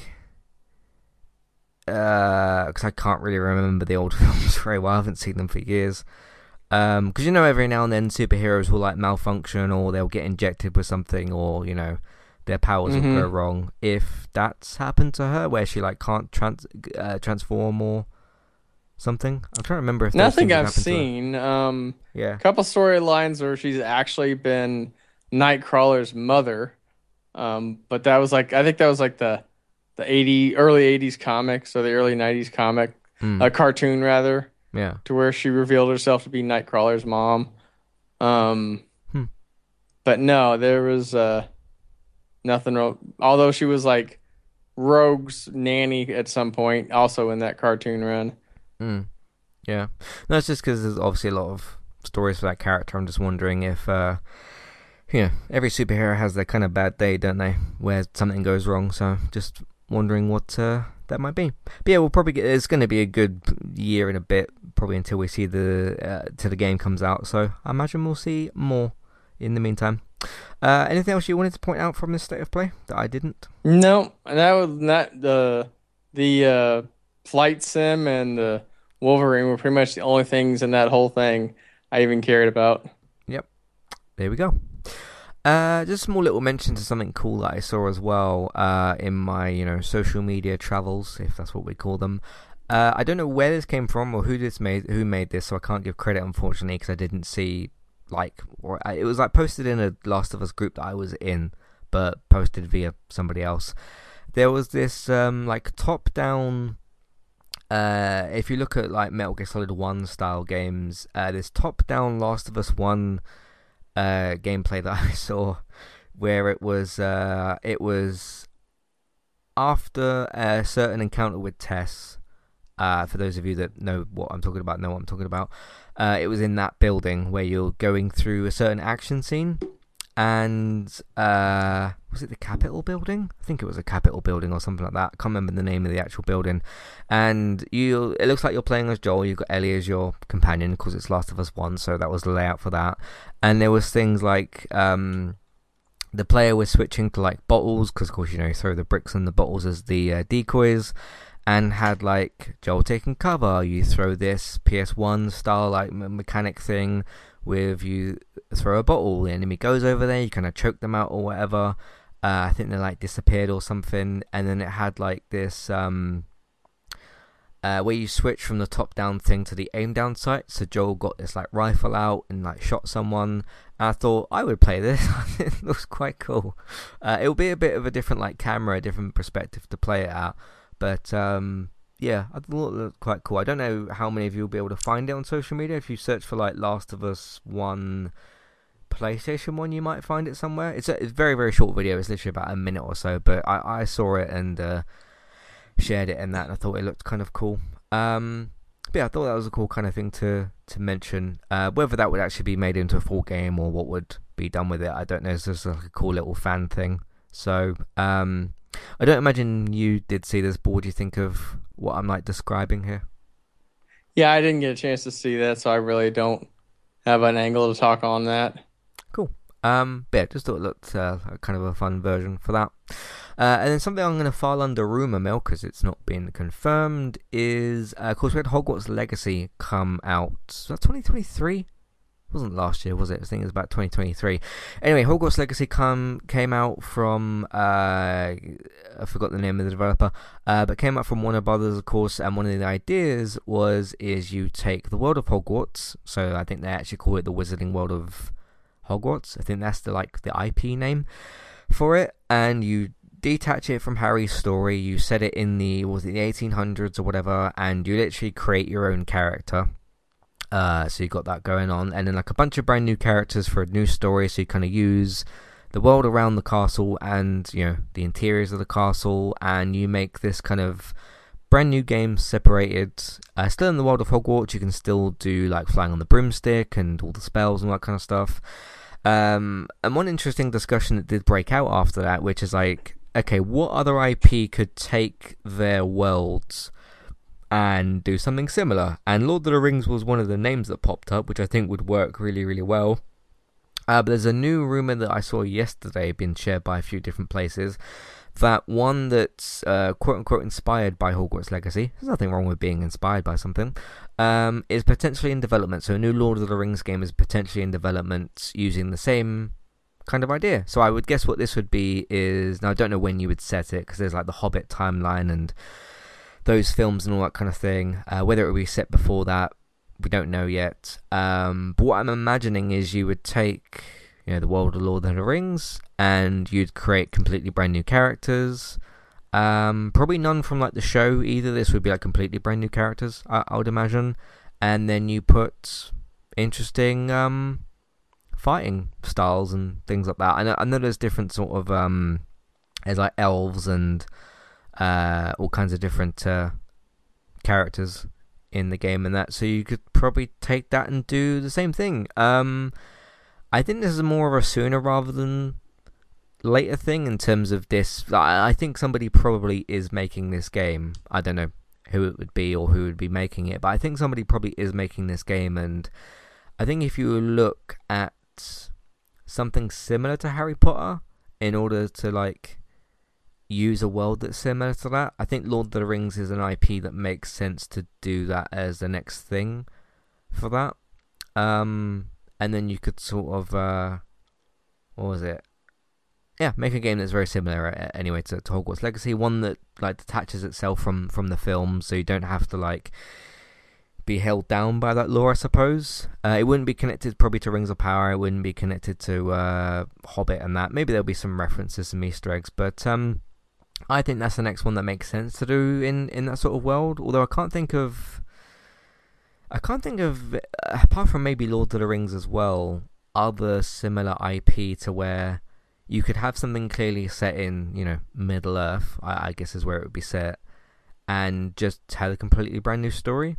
uh, because I can't really remember the old films very well. I haven't seen them for years. Um, because you know, every now and then superheroes will like malfunction, or they'll get injected with something, or you know, their powers Mhm. will go wrong. If that's happened to her, where she like can't trans uh, transform or something, I'm trying to remember if those Nothing things have I've happened to her. seen. Um Yeah. a couple storylines where she's actually been Nightcrawler's mother. Um, but that was like I think that was like the the eighty early eighties comics or the early nineties comic, Mm, a cartoon rather, yeah. to where she revealed herself to be Nightcrawler's mom. Um, Hmm. but no, there was uh nothing wrong. Although she was like Rogue's nanny at some point, also in that cartoon run. Mm. Yeah, no, it's just because there's obviously a lot of stories for that character. I'm just wondering if, uh, you know, every superhero has their kind of bad day, don't they, where something goes wrong. So just wondering what uh, that might be. But yeah, we'll probably get. It's going to be a good year and a bit, probably until we see the uh, till the game comes out. So I imagine we'll see more in the meantime. Uh, anything else you wanted to point out from this state of play that I didn't? No, and that was not the the uh, flight sim and the Wolverine were pretty much the only things in that whole thing I even cared about. Yep. There we go. Uh, just a small little mention to something cool that I saw as well uh, in my, you know, social media travels, if that's what we call them. Uh, I don't know where this came from or who this made, who made this, so I can't give credit, unfortunately, because I didn't see, like, or it was like posted in a Last of Us group that I was in, but posted via somebody else. There was this, um, like, top-down. Uh, if you look at like Metal Gear Solid one style games, uh, this top-down Last of Us one uh, gameplay that I saw, where it was uh, it was after a certain encounter with Tess. Uh, for those of you that know what I'm talking about, know what I'm talking about. Uh, it was in that building where you're going through a certain action scene, and uh, was it the Capitol building? I think it was a Capitol building or something like that. I can't remember the name of the actual building. And you, it looks like you're playing as Joel. You've got Ellie as your companion because it's Last of Us one, so that was the layout for that. And there was things like um, the player was switching to like bottles because, of course, you know, you throw the bricks and the bottles as the uh, decoys. And had like Joel taking cover. You throw this P S one style like mechanic thing with you throw a bottle, the enemy goes over there, you kind of choke them out or whatever. Uh, I think they like disappeared or something, and then it had like this um, uh, where you switch from the top down thing to the aim down sight. So Joel got this like rifle out and like shot someone. And I thought I would play this. It looks quite cool. Uh, it'll be a bit of a different like camera, a different perspective to play it at. But um, yeah, I thought it looked quite cool. I don't know how many of you will be able to find it on social media. If you search for like Last of Us one PlayStation one, you might find it somewhere. It's a, it's a very, very short video. It's literally about a minute or so. But I, I saw it and uh, shared it and that, and I thought it looked kind of cool. Um, But yeah, I thought that was a cool kind of thing to to mention. Uh, whether that would actually be made into a full game or what would be done with it, I don't know. It's just like a cool little fan thing. So um, I don't imagine you did see this, but what do you think of what I'm like describing here? Yeah, I didn't get a chance to see that, so I really don't have an angle to talk on that. Cool. Um, but yeah, just thought it looked uh, like kind of a fun version for that. Uh, and then something I'm going to file under rumor mill because it's not been confirmed is, uh, of course, we had Hogwarts Legacy come out. Was that twenty twenty-three? Wasn't last year, was it? I think it was about twenty twenty-three. Anyway, Hogwarts Legacy come came out from uh, I forgot the name of the developer, uh, but came out from Warner Brothers, of course. And one of the ideas was is you take the world of Hogwarts. So I think they actually call it the Wizarding World of Hogwarts. I think that's the like the I P name for it, and you detach it from Harry's story. You set it in the was it the eighteen hundreds or whatever, and you literally create your own character. Uh, so you got that going on, and then like a bunch of brand new characters for a new story. So you kind of use the world around the castle and you know the interiors of the castle, and you make this kind of brand new game separated. Uh, still in the world of Hogwarts, you can still do like flying on the broomstick and all the spells and all that kind of stuff. Um, and one interesting discussion that did break out after that, which is like, okay, what other I P could take their worlds and do something similar? And Lord of the Rings was one of the names that popped up, which I think would work really, really well. Uh, but there's a new rumor that I saw yesterday being shared by a few different places that one that's uh, quote-unquote inspired by Hogwarts Legacy, there's nothing wrong with being inspired by something, um, is potentially in development. So a new Lord of the Rings game is potentially in development using the same kind of idea. So I would guess what this would be is, now I don't know when you would set it, because there's like the Hobbit timeline and those films and all that kind of thing. Uh, whether it would be set before that, we don't know yet. Um, but what I'm imagining is you would take, you know, the world of Lord of the Rings, and you'd create completely brand new characters. Um, probably none from like the show either. This would be like completely brand new characters, I, I would imagine. And then you put interesting um, fighting styles and things like that. I know, I know there's different sort of um, there's like elves and uh, all kinds of different uh, characters in the game and that. So you could probably take that and do the same thing. Um, I think this is more of a sooner rather than later thing in terms of this. I think somebody probably is making this game. I don't know who it would be or who would be making it, but I think somebody probably is making this game. And I think if you look at something similar to Harry Potter in order to like use a world that's similar to that, I think Lord of the Rings is an I P that makes sense to do that as the next thing for that. Um, and then you could sort of, uh, what was it? Yeah, make a game that's very similar uh, anyway to, to Hogwarts Legacy, one that like detaches itself from from the film, so you don't have to like be held down by that lore, I suppose. Uh, it wouldn't be connected probably to Rings of Power. It wouldn't be connected to uh, Hobbit and that. Maybe there'll be some references, some Easter eggs, but um, I think that's the next one that makes sense to do in, in that sort of world. Although I can't think of, I can't think of uh, apart from maybe Lord of the Rings as well, other similar I P to where you could have something clearly set in, you know, Middle Earth, I, I guess is where it would be set, and just tell a completely brand new story.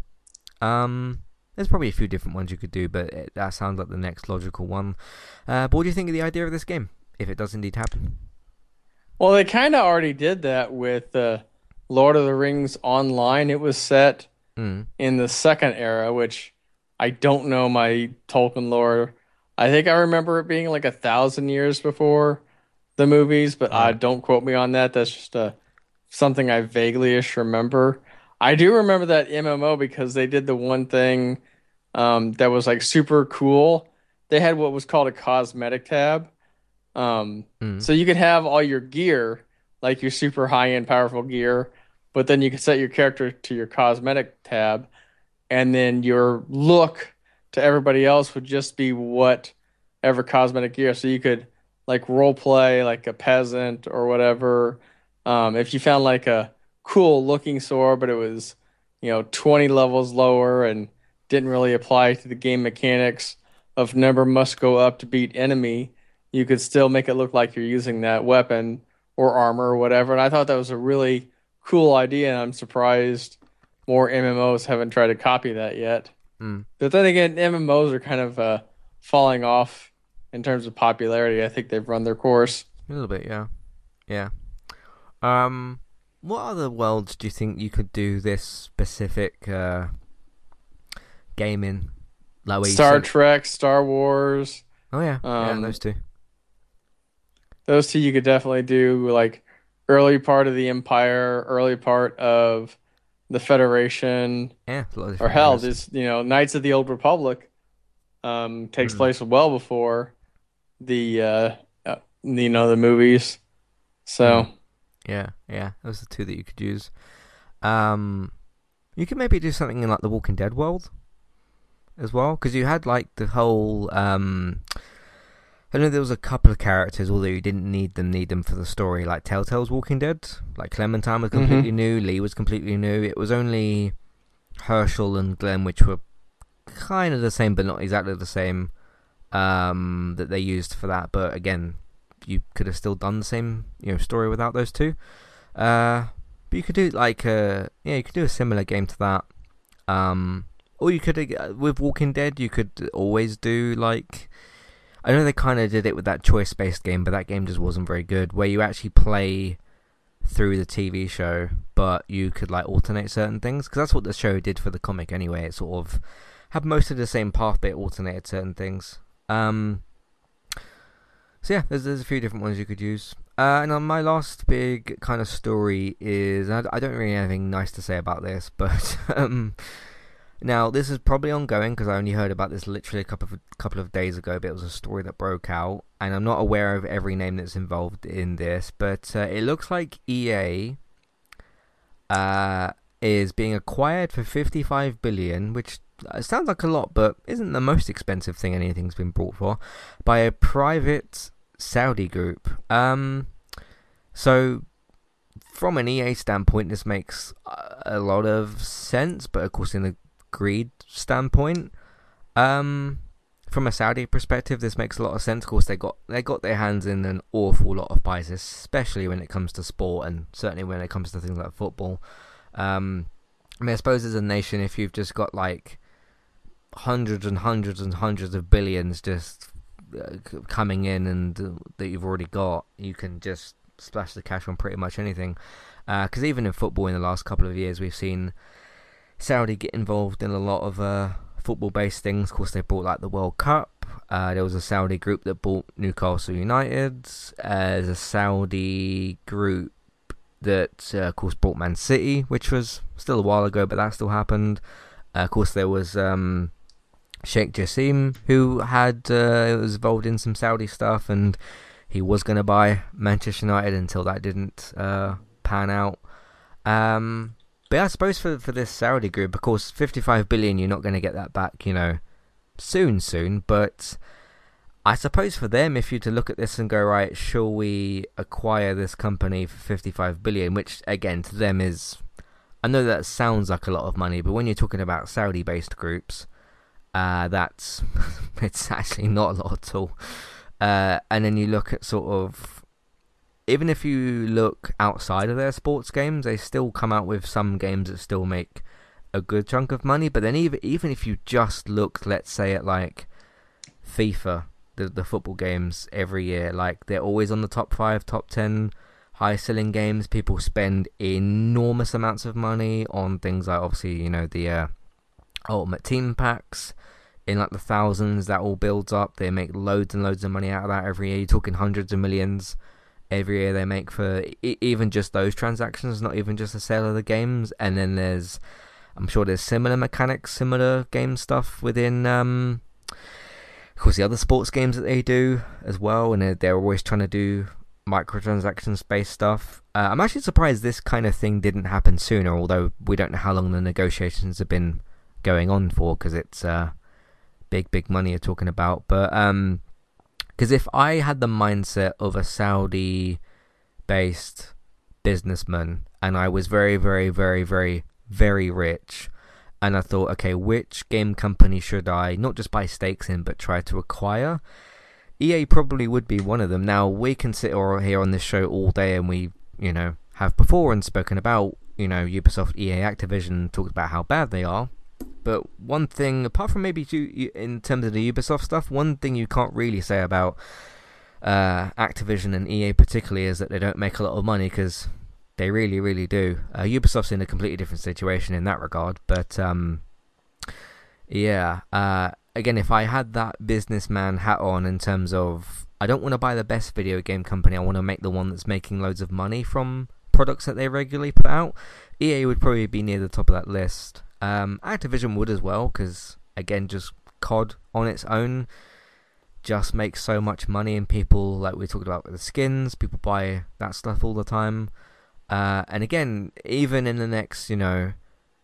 Um, there's probably a few different ones you could do, but it, that sounds like the next logical one. Uh, but what do you think of the idea of this game, if it does indeed happen? Well, they kind of already did that with uh, Lord of the Rings Online. It was set Mm. in the second era, which I don't know my Tolkien lore. I think I remember it being like a thousand years before the movies, but uh, Right. don't quote me on that. That's just uh, something I vaguely-ish remember. I do remember that M M O because they did the one thing um, that was like super cool. They had what was called a cosmetic tab. Um, Mm. so you could have all your gear, like your super high-end powerful gear, but then you could set your character to your cosmetic tab, and then your look to everybody else would just be whatever cosmetic gear. So you could like role play like a peasant or whatever. Um, if you found like a cool looking sword, but it was, you know, twenty levels lower and didn't really apply to the game mechanics of number must go up to beat enemy, you could still make it look like you're using that weapon or armor or whatever. And I thought that was a really cool idea, and I'm surprised more M M Os haven't tried to copy that yet. Mm, But then again, M M Os are kind of uh, falling off in terms of popularity. I think they've run their course. a little bit, yeah, yeah. Um, what other worlds do you think you could do this specific uh, game in? Like where you Star sent. Trek, Star Wars, Oh yeah, yeah, um, those two. those two you could definitely do like early part of the Empire, early part of the Federation, Yeah, a lot of or different hell, eras. just you know, Knights of the Old Republic um, takes Mm, place well before the uh, uh, you know the movies. mm, So yeah, yeah. Those are the two that you could use. Um, you could maybe do something in like the Walking Dead world as well, because you had like the whole. Um, I know there was a couple of characters, although you didn't need them, need them for the story. Like Telltale's Walking Dead, like Clementine was completely hmm new, Lee was completely new. It was only Herschel and Glenn, which were kind of the same, but not exactly the same. Um, that they used for that, but again, you could have still done the same, you know, story without those two. Uh, but you could do like a yeah, you could do a similar game to that. Um, or you could uh, with Walking Dead, you could always do like I know they kind of did it with that choice-based game, but that game just wasn't very good. Where you actually play through the T V show, but you could like alternate certain things because that's what the show did for the comic anyway. It sort of had most of the same path, but it alternated certain things. Um, so yeah, there's there's a few different ones you could use. Uh, and on my last big kind of story is I, I don't really have anything nice to say about this, but um, now this is probably ongoing because I only heard about this literally a couple of couple of days ago. But it was a story that broke out, and I'm not aware of every name that's involved in this. But uh, it looks like E A uh, is being acquired for fifty-five billion, which uh, sounds like a lot, but isn't the most expensive thing anything's been bought for, by a private Saudi group. Um, so from an E A standpoint, this makes a lot of sense, but of course, in a greed standpoint, um, from a Saudi perspective, this makes a lot of sense. Of course, they got they got their hands in an awful lot of pies, especially when it comes to sport, and certainly when it comes to things like football. Um, I mean, I suppose as a nation, if you've just got like hundreds and hundreds and hundreds of billions just uh, coming in, and uh, that you've already got, you can just splash the cash on pretty much anything. Because uh, even in football, in the last couple of years, we've seen Saudi get involved in a lot of uh, football-based things. Of course, they bought like the World Cup. Uh, there was a Saudi group that bought Newcastle United. Uh, there's a Saudi group that, uh, of course, bought Man City, which was still a while ago, but that still happened. Uh, of course, there was um, Sheikh Jassim, who had uh, was involved in some Saudi stuff, and he was going to buy Manchester United until that didn't uh, pan out. Um, but yeah, I suppose for for this Saudi group, of course, fifty-five billion, you're not going to get that back, you know, soon, soon. But I suppose for them, if you to look at this and go, right, shall we acquire this company for fifty-five billion, which again to them is, I know that sounds like a lot of money, but when you're talking about Saudi-based groups, uh, that's it's actually not a lot at all. Uh, and then you look at sort of, even if you look outside of their sports games, they still come out with some games that still make a good chunk of money. But then even even if you just look, let's say at like FIFA, the the football games every year, like they're always on the top five, top ten high selling games. People spend enormous amounts of money on things like obviously, you know, the uh, Ultimate Team packs in like the thousands. That all builds up. They make loads and loads of money out of that every year. You're talking hundreds of millions every year they make for e- even just those transactions, not even just the sale of the games. And then there's, I'm sure there's similar mechanics, similar game stuff within, um, of course, the other sports games that they do as well. And they're, they're always trying to do microtransactions based stuff. Uh, I'm actually surprised this kind of thing didn't happen sooner, although we don't know how long the negotiations have been going on for, because it's uh, big, big money you're talking about. But um, because if I had the mindset of a Saudi-based businessman and I was very, very, very, very, very rich, and I thought, okay, which game company should I not just buy stakes in, but try to acquire? E A probably would be one of them. Now, we can sit here on this show all day and we, you know, have before and spoken about you know, Ubisoft, E A, Activision talked about how bad they are. But one thing, apart from maybe you, in terms of the Ubisoft stuff, one thing you can't really say about uh, Activision and E A particularly is that they don't make a lot of money, because they really, really do. Uh, Ubisoft's in a completely different situation in that regard. But um, yeah, uh, again, if I had that businessman hat on in terms of, I don't want to buy the best video game company, I want to make the one that's making loads of money from products that they regularly put out, E A would probably be near the top of that list. Um, Activision would as well, because again, just C O D on its own just makes so much money, and people, like we talked about with the skins, people buy that stuff all the time. Uh, and again, even in the next, you know,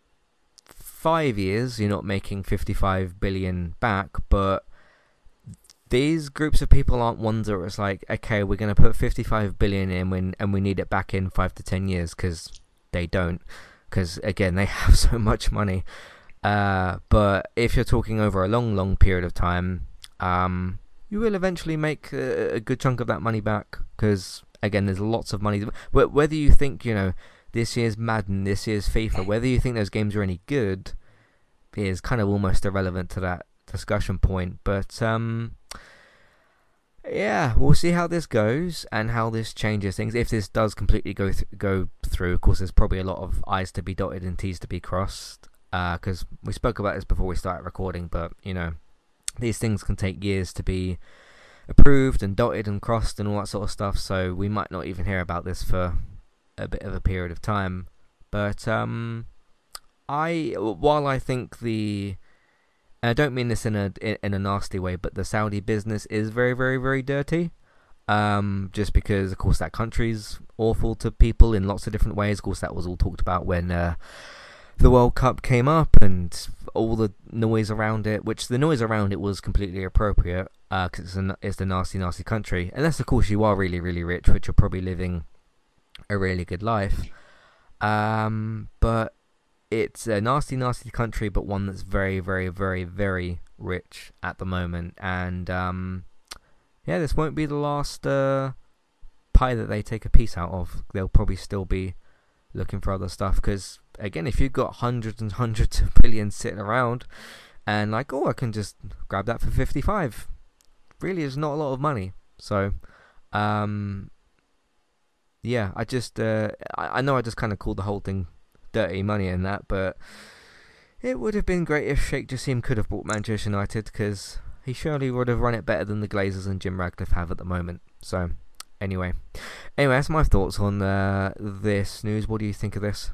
five years, you're not making fifty-five billion back, but these groups of people aren't ones where it's like, okay, we're going to put fifty-five billion in when, and we need it back in five to ten years, because they don't. Because again, they have so much money. Uh, but if you're talking over a long, long period of time, um, you will eventually make a, a good chunk of that money back. Because again, there's lots of money. Whether you think, you know, this year's Madden, this year's FIFA, whether you think those games are any good, is kind of almost irrelevant to that discussion point. But um, yeah, we'll see how this goes and how this changes things. If this does completely go th- go through, of course, there's probably a lot of I's to be dotted and T's to be crossed. Because uh, we spoke about this before we started recording, but you know, these things can take years to be approved and dotted and crossed and all that sort of stuff. So we might not even hear about this for a bit of a period of time. But um, I, while I think the and I don't mean this in a in a nasty way, but the Saudi business is very, very, very dirty. Um, just because, of course, that country's awful to people in lots of different ways. Of course, that was all talked about when uh, the World Cup came up and all the noise around it, which the noise around it was completely appropriate, because uh, it's, a, it's a nasty, nasty country. Unless, of course, you are really, really rich, which you're probably living a really good life. Um, but it's a nasty, nasty country, but one that's very, very, very, very rich at the moment. And um, yeah, this won't be the last uh, pie that they take a piece out of. They'll probably still be looking for other stuff. Because, again, if you've got hundreds and hundreds of billions sitting around, and like, oh, I can just grab that for fifty-five, really is not a lot of money. So, um, yeah, I just, uh, I, I know I just kind of called the whole thing dirty money and that, but it would have been great if Sheikh Jassim could have bought Manchester United, because he surely would have run it better than the Glazers and Jim Radcliffe have at the moment. So anyway anyway that's my thoughts on uh, this news. What do you think of this?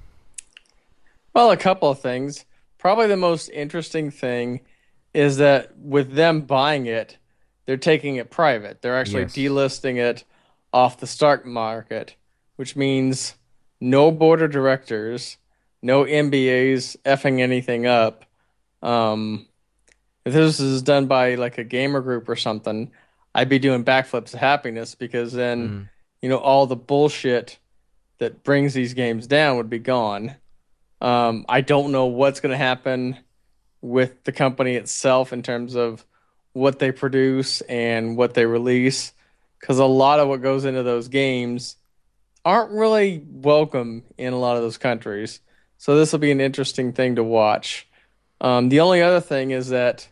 Well, a couple of things. Probably the most interesting thing is that with them buying it, they're taking it private. They're actually Yes. delisting it off the stock market, which means no board of directors, no M B As effing anything up. Um, if this is done by like a gamer group or something, I'd be doing backflips of happiness, because then, Mm. you know, all the bullshit that brings these games down would be gone. Um, I don't know what's going to happen with the company itself in terms of what they produce and what they release, because a lot of what goes into those games aren't really welcome in a lot of those countries. So this will be an interesting thing to watch. Um, the only other thing is that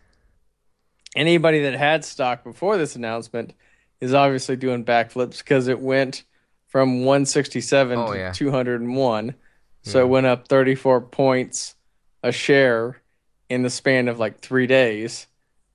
anybody that had stock before this announcement is obviously doing backflips, because it went from one sixty-seven Oh, to yeah. two hundred one. So Yeah. it went up thirty-four points a share in the span of like three days.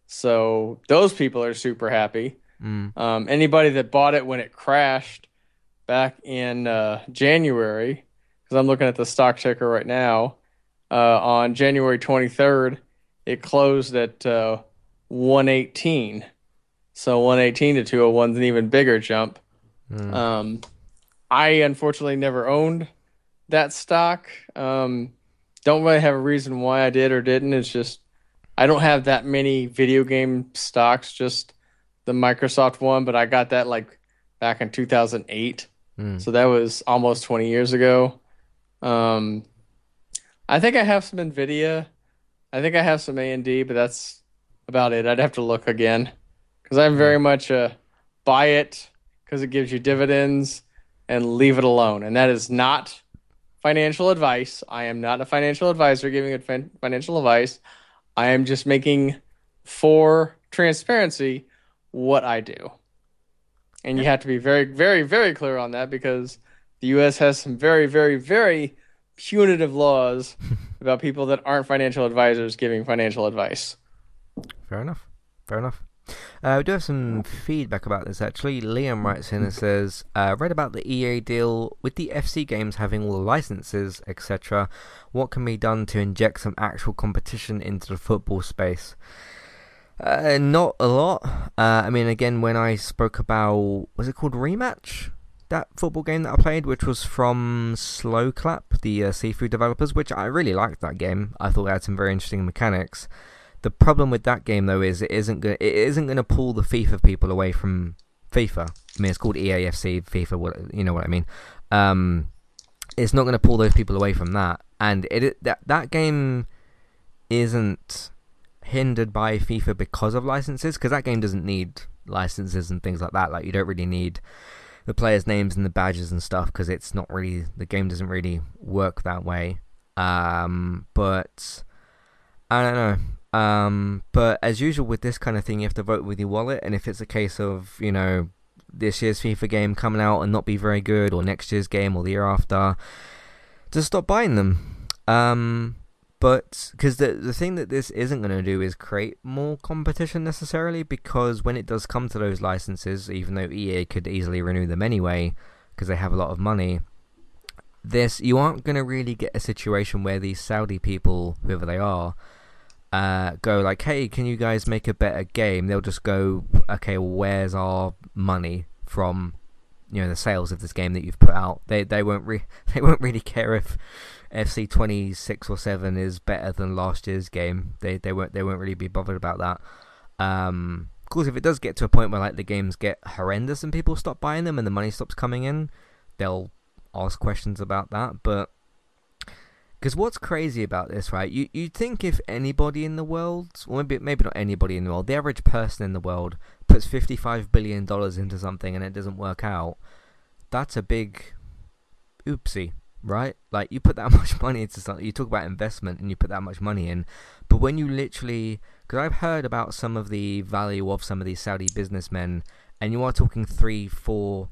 So those people are super happy. Mm. Um, anybody that bought it when it crashed back in uh, January, because I'm looking at the stock ticker right now, uh, on January twenty-third, it closed at uh, one eighteen. So one eighteen to two oh one is an even bigger jump. Mm. Um, I unfortunately never owned that stock. Um, don't really have a reason why I did or didn't. It's just I don't have that many video game stocks, just the Microsoft one, but I got that like back in two thousand eight. Mm. So that was almost twenty years ago. Um, I think I have some Nvidia. I think I have some A M D, but that's about it. I'd have to look again, because I'm very Yeah. much a buy it because it gives you dividends and leave it alone. And that is not financial advice. I am not a financial advisor giving a fin- financial advice. I am just making for transparency what I do. And you Yeah, have to be very, very, very clear on that because the U S has some very, very, very punitive laws about people that aren't financial advisors giving financial advice. fair enough. Fair enough. Uh, we do have some feedback about this actually. Liam writes in and says, uh, read about the E A deal with the F C games having all the licenses, et cetera. What can be done to inject some actual competition into the football space? Uh, not a lot. Uh, I mean, again, when I spoke about, was it called Rematch? That football game that I played, which was from Slow Clap, the uh, Seafood developers, which I really liked that game. I thought it had some very interesting mechanics. The problem with that game though is it isn't gonna it isn't gonna pull the FIFA people away from FIFA. I mean, it's called E A F C FIFA. What you know what I mean? Um, it's not gonna pull those people away from that, and it that that game isn't hindered by FIFA because of licenses, because that game doesn't need licenses and things like that. Like you don't really need the players' names and the badges and stuff because it's not really the game doesn't really work that way. Um, but I don't know. Um, but as usual with this kind of thing, you have to vote with your wallet. And if it's a case of, you know, this year's FIFA game coming out and not be very good, or next year's game or the year after, just stop buying them. Um, but because the the thing that this isn't going to do is create more competition necessarily, because when it does come to those licenses, even though E A could easily renew them anyway, because they have a lot of money, this you aren't going to really get a situation where these Saudi people, whoever they are, uh, go like, hey, can you guys make a better game? They'll just go, okay, well, where's our money from, you know, the sales of this game that you've put out? They they won't re- they won't really care if F C twenty-six or seven is better than last year's game. They they won't they won't really be bothered about that. Um, of course, if it does get to a point where like the games get horrendous and people stop buying them and the money stops coming in, they'll ask questions about that. But because what's crazy about this, right? You you'd think if anybody in the world, or maybe maybe not anybody in the world, the average person in the world puts fifty-five billion dollars into something and it doesn't work out, that's a big oopsie, right? Like you put that much money into something, you talk about investment and you put that much money in, but when you literally, because I've heard about some of the value of some of these Saudi businessmen, and you are talking three, four,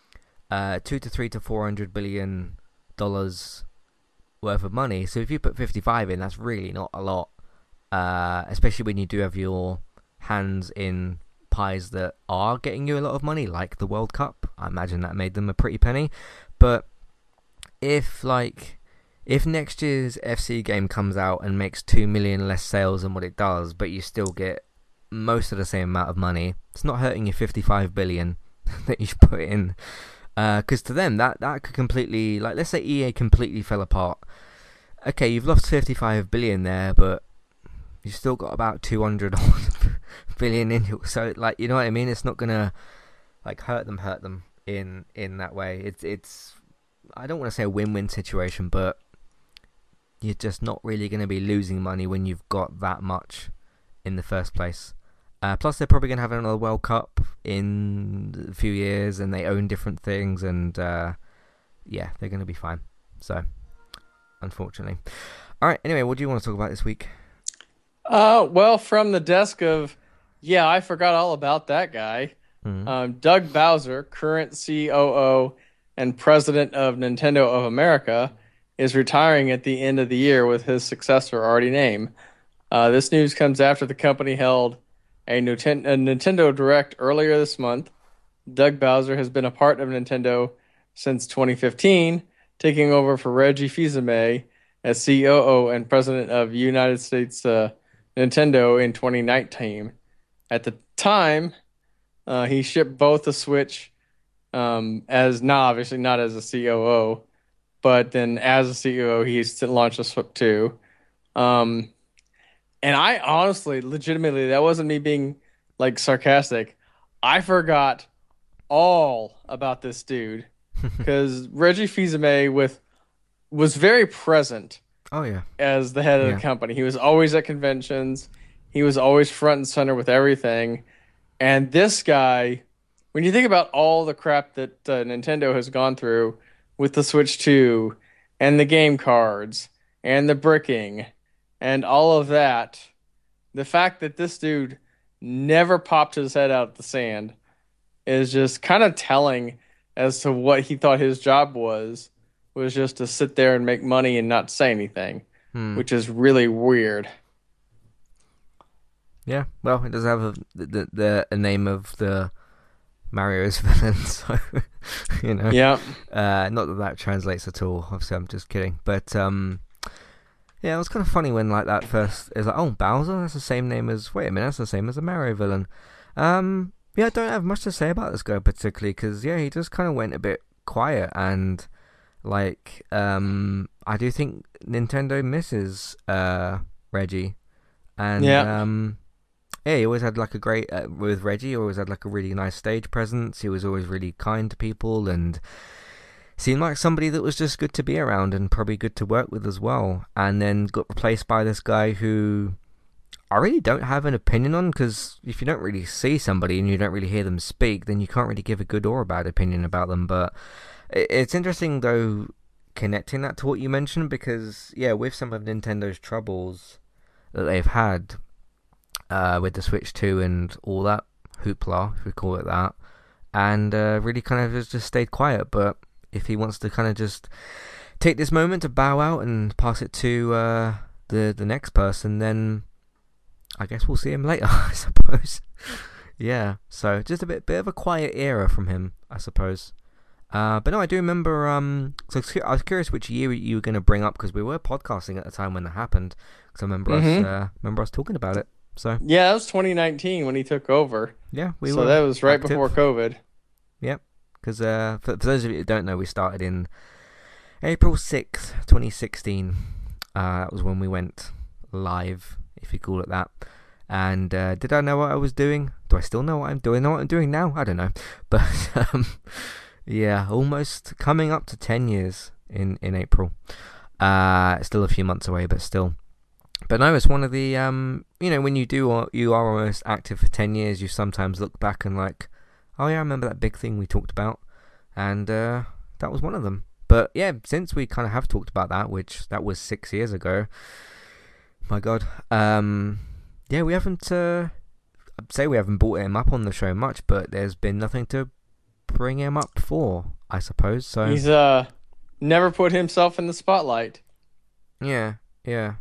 uh, two to three to four hundred billion dollars worth of money. So if you put fifty-five in, that's really not a lot, uh, especially when you do have your hands in pies that are getting you a lot of money, like the World Cup. I imagine that made them a pretty penny. But if like if next year's F C game comes out and makes two million less sales than what it does, but you still get most of the same amount of money, it's not hurting your fifty-five billion that you put in. Because uh, to them, that, that could completely, like, let's say E A completely fell apart. Okay, you've lost fifty-five billion there, but you've still got about two hundred billion in you. So, like, you know what I mean? It's not gonna like hurt them, hurt them in in that way. It's it's I don't want to say a win-win situation, but you're just not really going to be losing money when you've got that much in the first place. Uh, plus, they're probably going to have another World Cup in a few years, and they own different things, and uh, yeah, they're going to be fine. So, unfortunately. All right, anyway, what do you want to talk about this week? Uh, well, from the desk of, yeah, I forgot all about that guy. Mm-hmm. Um, Doug Bowser, current C O O and president of Nintendo of America, is retiring at the end of the year with his successor already named. Uh, this news comes after the company held a, Nuten- a Nintendo Direct earlier this month. Doug Bowser has been a part of Nintendo since twenty fifteen, taking over for Reggie Fils-Aimé as C O O and president of United States uh, Nintendo in twenty nineteen. At the time, uh, he shipped both the Switch um, as, not obviously not as a C O O, but then as a C O O, he launched the Switch two. Um, and I honestly, legitimately, that wasn't me being like sarcastic. I forgot all about this dude because Reggie Fils-Aimé with was very present Oh yeah, as the head of the yeah. company. He was always at conventions. He was always front and center with everything. And this guy, when you think about all the crap that uh, Nintendo has gone through with the Switch two and the game cards and the bricking and all of that, the fact that this dude never popped his head out of the sand is just kind of telling as to what he thought his job was was just to sit there and make money and not say anything, Hmm. which is really weird. Yeah. Well, it does have a, the, the the a name of the Mario's villain, so you know. Yeah. Uh, not that that translates at all. Obviously, I'm just kidding. But um, yeah, it was kind of funny when like that first. It's like, oh, Bowser. That's the same name as. Wait a minute, that's the same as the Mario villain. Um, yeah, I don't have much to say about this guy particularly because yeah, he just kind of went a bit quiet and like um, I do think Nintendo misses uh Reggie and Yeah. um. Yeah, he always had like a great uh, with Reggie. He always had like a really nice stage presence. He was always really kind to people, and seemed like somebody that was just good to be around and probably good to work with as well. And then got replaced by this guy who I really don't have an opinion on because if you don't really see somebody and you don't really hear them speak, then you can't really give a good or a bad opinion about them. But it's interesting though connecting that to what you mentioned because yeah, with some of Nintendo's troubles that they've had uh, with the Switch two and all that hoopla, if we call it that, and uh, really kind of just, just stayed quiet. But if he wants to kind of just take this moment to bow out and pass it to uh, the the next person, then I guess we'll see him later, I suppose. Yeah, so just a bit bit of a quiet era from him, I suppose. Uh, but no, I do remember. Um, so I was curious which year you were going to bring up because we were podcasting at the time when that happened. Because I remember us, hmm uh, remember us talking about it. So Yeah, that was twenty nineteen when he took over. yeah, we So were that was right before active. COVID. Yep. Because uh, for, for those of you who don't know, we started in April sixth, twenty sixteen. Uh, that was when we went live, if you call it that. And uh, did I know what I was doing? Do I still know what I'm doing? Know what I'm doing now? I don't know. But um, yeah, almost coming up to ten years in, in April. Uh, still a few months away, but still. But no, it's one of the, um, you know, when you do, you are almost active for ten years, you sometimes look back and like, oh yeah, I remember that big thing we talked about. And uh, that was one of them. But yeah, since we kind of have talked about that, which that was six years ago, my God, um, yeah, we haven't, uh, I'd say we haven't brought him up on the show much, but there's been nothing to bring him up for, I suppose. So He's uh never put himself in the spotlight. yeah, yeah.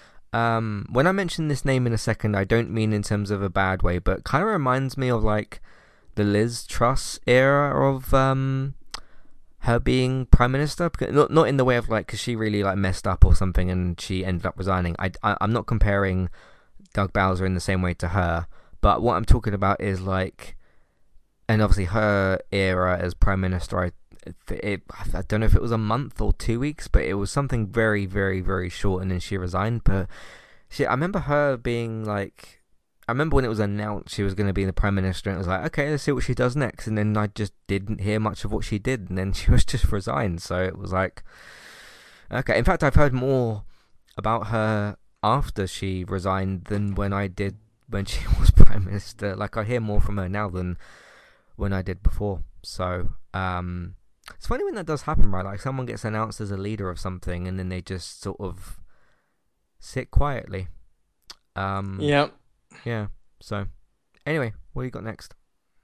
Um, when I mention this name in a second, I don't mean in terms of a bad way, but kind of reminds me of like the Liz Truss era of um her being prime minister. Not not in the way of like because she really like messed up or something and she ended up resigning. I, I I'm not comparing Doug Bowser in the same way to her, but what I'm talking about is like, and obviously her era as prime minister. I it, I don't know if it was a month or two weeks, but it was something very, very, very short, and then she resigned. But she, I remember her being like, I remember when it was announced she was going to be the prime minister, and it was like, okay, let's see what she does next. And then I just didn't hear much of what she did, and then she was just resigned. So it was like, okay. In fact, I've heard more about her after she resigned than when I did when she was prime minister. Like I hear more from her now than when I did before. So, um, it's funny when that does happen, right? Like someone gets announced as a leader of something, and then they just sort of sit quietly. Um, Yeah. yeah. So, anyway, what do you got next?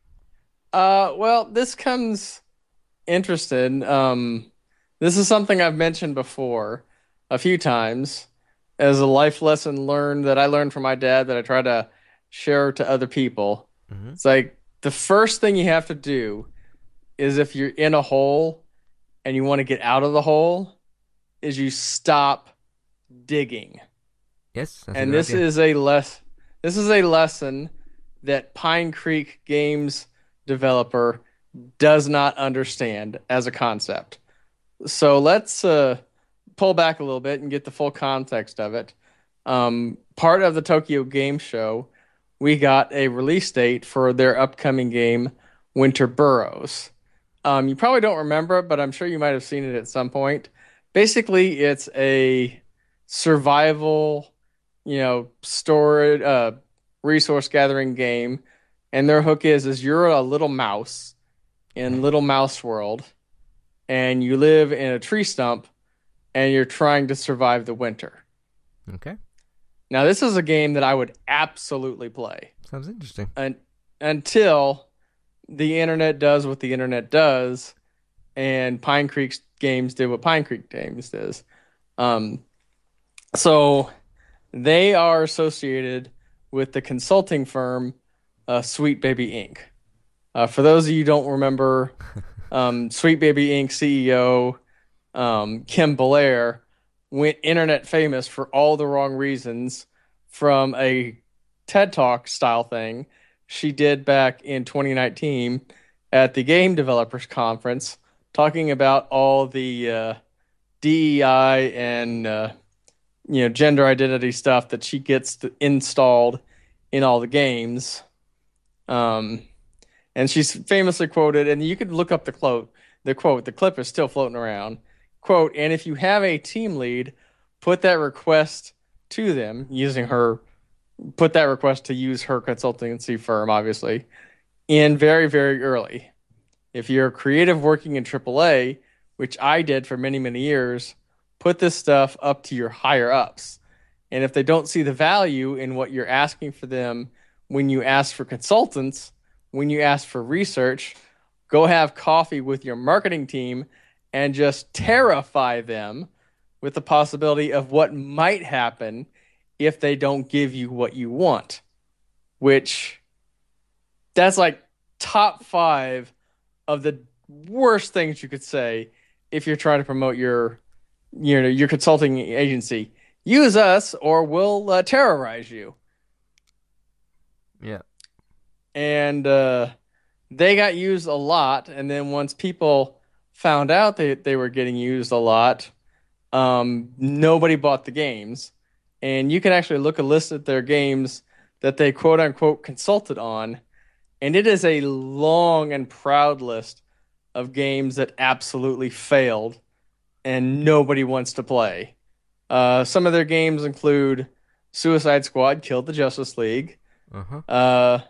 Uh, well, this comes interested. Um, this is something I've mentioned before a few times as a life lesson learned that I learned from my dad that I try to share to other people. Mm-hmm. It's like the first thing you have to do is if you're in a hole and you want to get out of the hole, is you stop digging. Yes, that's a And good this idea. is a less this is a lesson that Pine Creek Games developer does not understand as a concept. So let's uh, pull back a little bit and get the full context of it. Um, part of the Tokyo Game Show, we got a release date for their upcoming game, Winter Burrows. Um, you probably don't remember it, but I'm sure you might have seen it at some point. Basically, it's a survival, you know, storage, uh, resource gathering game, and their hook is is you're a little mouse in Okay. Little Mouse World, and you live in a tree stump, and you're trying to survive the winter. Okay. Now, this is a game that I would absolutely play Sounds interesting. un- until the internet does what the internet does, and Pine Creek Games did what Pine Creek Games does. Um, so they are associated with the consulting firm uh, Sweet Baby Inc. Uh, for those of you who don't remember, um, Sweet Baby Inc. C E O um, Kim Blair went internet famous for all the wrong reasons from a TED Talk style thing she did back in twenty nineteen at the Game Developers Conference, talking about all the uh, D E I and uh, you know gender identity stuff that she gets to installed in all the games. Um, and she's famously quoted, and you could look up the quote. The quote, the clip is still floating around. Quote, and if you have a team lead, put that request to them using her, put that request to use her consultancy firm, obviously, in very, very early. If you're creative working in triple A, which I did for many, many years, put this stuff up to your higher ups. And if they don't see the value in what you're asking for them when you ask for consultants, when you ask for research, go have coffee with your marketing team and just terrify them with the possibility of what might happen if they don't give you what you want, which that's like top five of the worst things you could say if you're trying to promote your you know your consulting agency. Use us or we'll uh, terrorize you. Yeah. And uh, they got used a lot, and then once people found out they, they were getting used a lot, um, nobody bought the games. And you can actually look a list at their games that they quote unquote consulted on, and it is a long and proud list of games that absolutely failed and nobody wants to play. Uh, some of their games include Suicide Squad Killed the Justice League, Uh-huh. uh,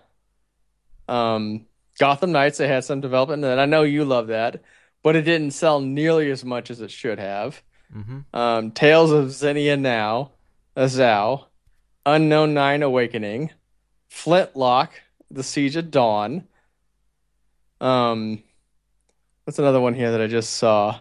um, Gotham Knights. They had some development, and I know you love that, but it didn't sell nearly as much as it should have. Mm-hmm. Um, Tales of Xenia Now, Azao, Unknown Nine Awakening, Flintlock, The Siege of Dawn. Um, what's another one here that I just saw?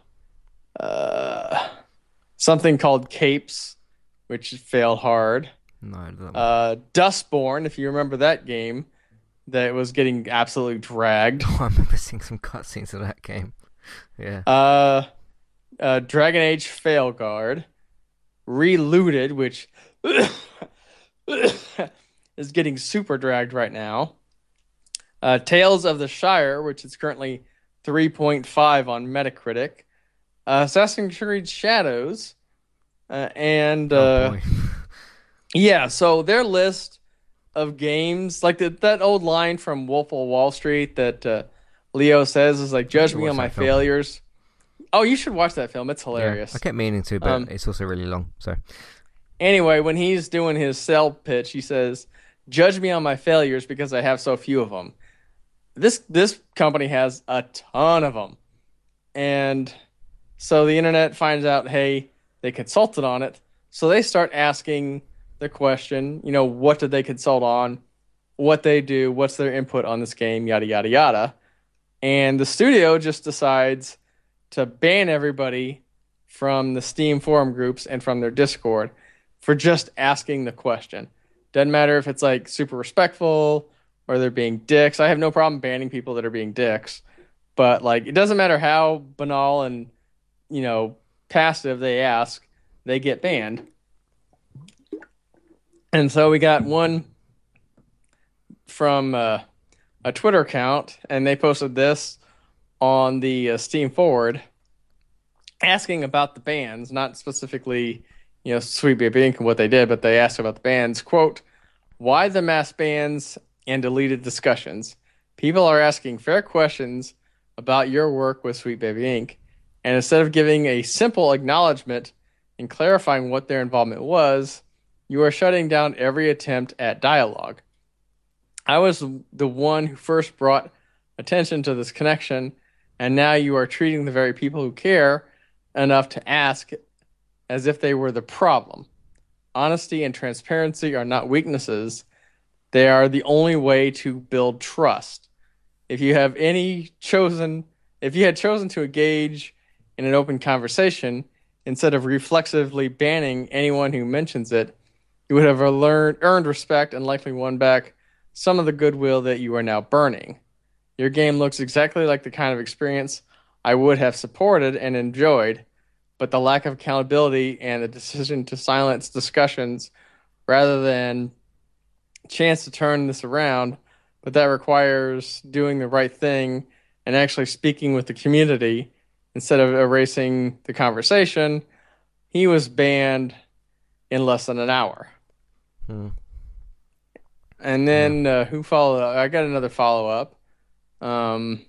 Uh, something called Capes, which failed hard. No, I don't know. Uh, Dustborn, if you remember that game, that was getting absolutely dragged. I remember seeing some cutscenes of that game. Yeah. Uh, uh, Dragon Age Failguard, Relooted, which is getting super dragged right now. Uh, Tales of the Shire, which is currently three point five on Metacritic. Uh, Assassin's Creed Shadows, uh, and Oh uh, boy. yeah, so their list of games, like the, that old line from Wolf of Wall Street that uh, Leo says is like, "Judge to me watch on my that film. failures." Oh, you should watch that film. It's Yeah. hilarious. I kept meaning to, but Um, it's also really long. So Anyway, when he's doing his sell pitch, he says, "Judge me on my failures because I have so few of them." This this company has a ton of them, and so the internet finds out, hey, they consulted on it, so they start asking the question, you know, what did they consult on, what they do, what's their input on this game, yada yada yada, and the studio just decides to ban everybody from the Steam forum groups and from their Discord for just asking the question. Doesn't matter if it's like super respectful or they're being dicks. I have no problem banning people that are being dicks, but like it doesn't matter how banal and you know passive they ask, they get banned. And so we got one from uh, a Twitter account, and they posted this on the uh, Steam forward asking about the bans, not specifically, you know, Sweet Baby Inc and what they did, but they asked about the bans. Quote, why the mass bans and deleted discussions? People are asking fair questions about your work with Sweet Baby Inc. And instead of giving a simple acknowledgement and clarifying what their involvement was, you are shutting down every attempt at dialogue. I was the one who first brought attention to this connection, and now you are treating the very people who care enough to ask as if they were the problem. Honesty and transparency are not weaknesses. They are the only way to build trust. If you have any chosen, if you had chosen to engage in an open conversation instead of reflexively banning anyone who mentions it, you would have learned, earned respect and likely won back some of the goodwill that you are now burning. Your game looks exactly like the kind of experience I would have supported and enjoyed, but the lack of accountability and the decision to silence discussions rather than chance to turn this around, but that requires doing the right thing and actually speaking with the community instead of erasing the conversation. He was banned in less than an hour. Hmm. And then yeah. uh, who followed up? I got another follow up. Um,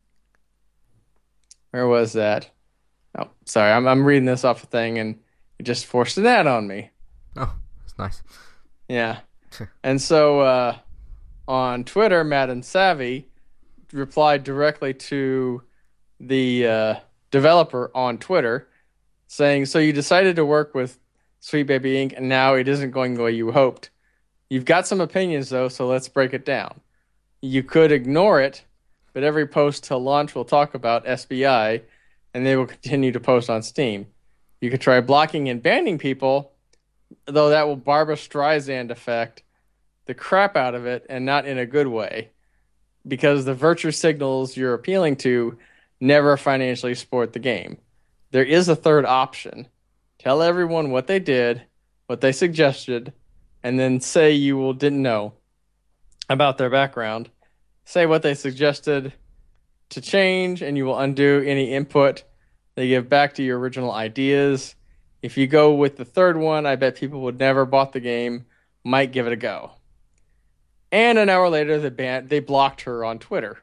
where was that? Oh, sorry, I'm I'm reading this off a thing, and it just forced an ad on me. Oh, that's nice. Yeah, and so uh, on Twitter, Madden Savvy replied directly to the uh, developer on Twitter, saying, "So you decided to work with Sweet Baby Incorporated, and now it isn't going the way you hoped. You've got some opinions though, so let's break it down. You could ignore it, but every post till launch will talk about S B I." And they will continue to post on Steam. You could try blocking and banning people, though that will Barbra Streisand effect the crap out of it, and not in a good way, because the virtue signals you're appealing to never financially support the game. There is a third option. Tell everyone what they did, what they suggested, and then say you will didn't know about their background. Say what they suggested to change, and you will undo any input they give back to your original ideas. If you go with the third one, I bet people would never bought the game, might give it a go. And an hour later, they ban- they blocked her on Twitter.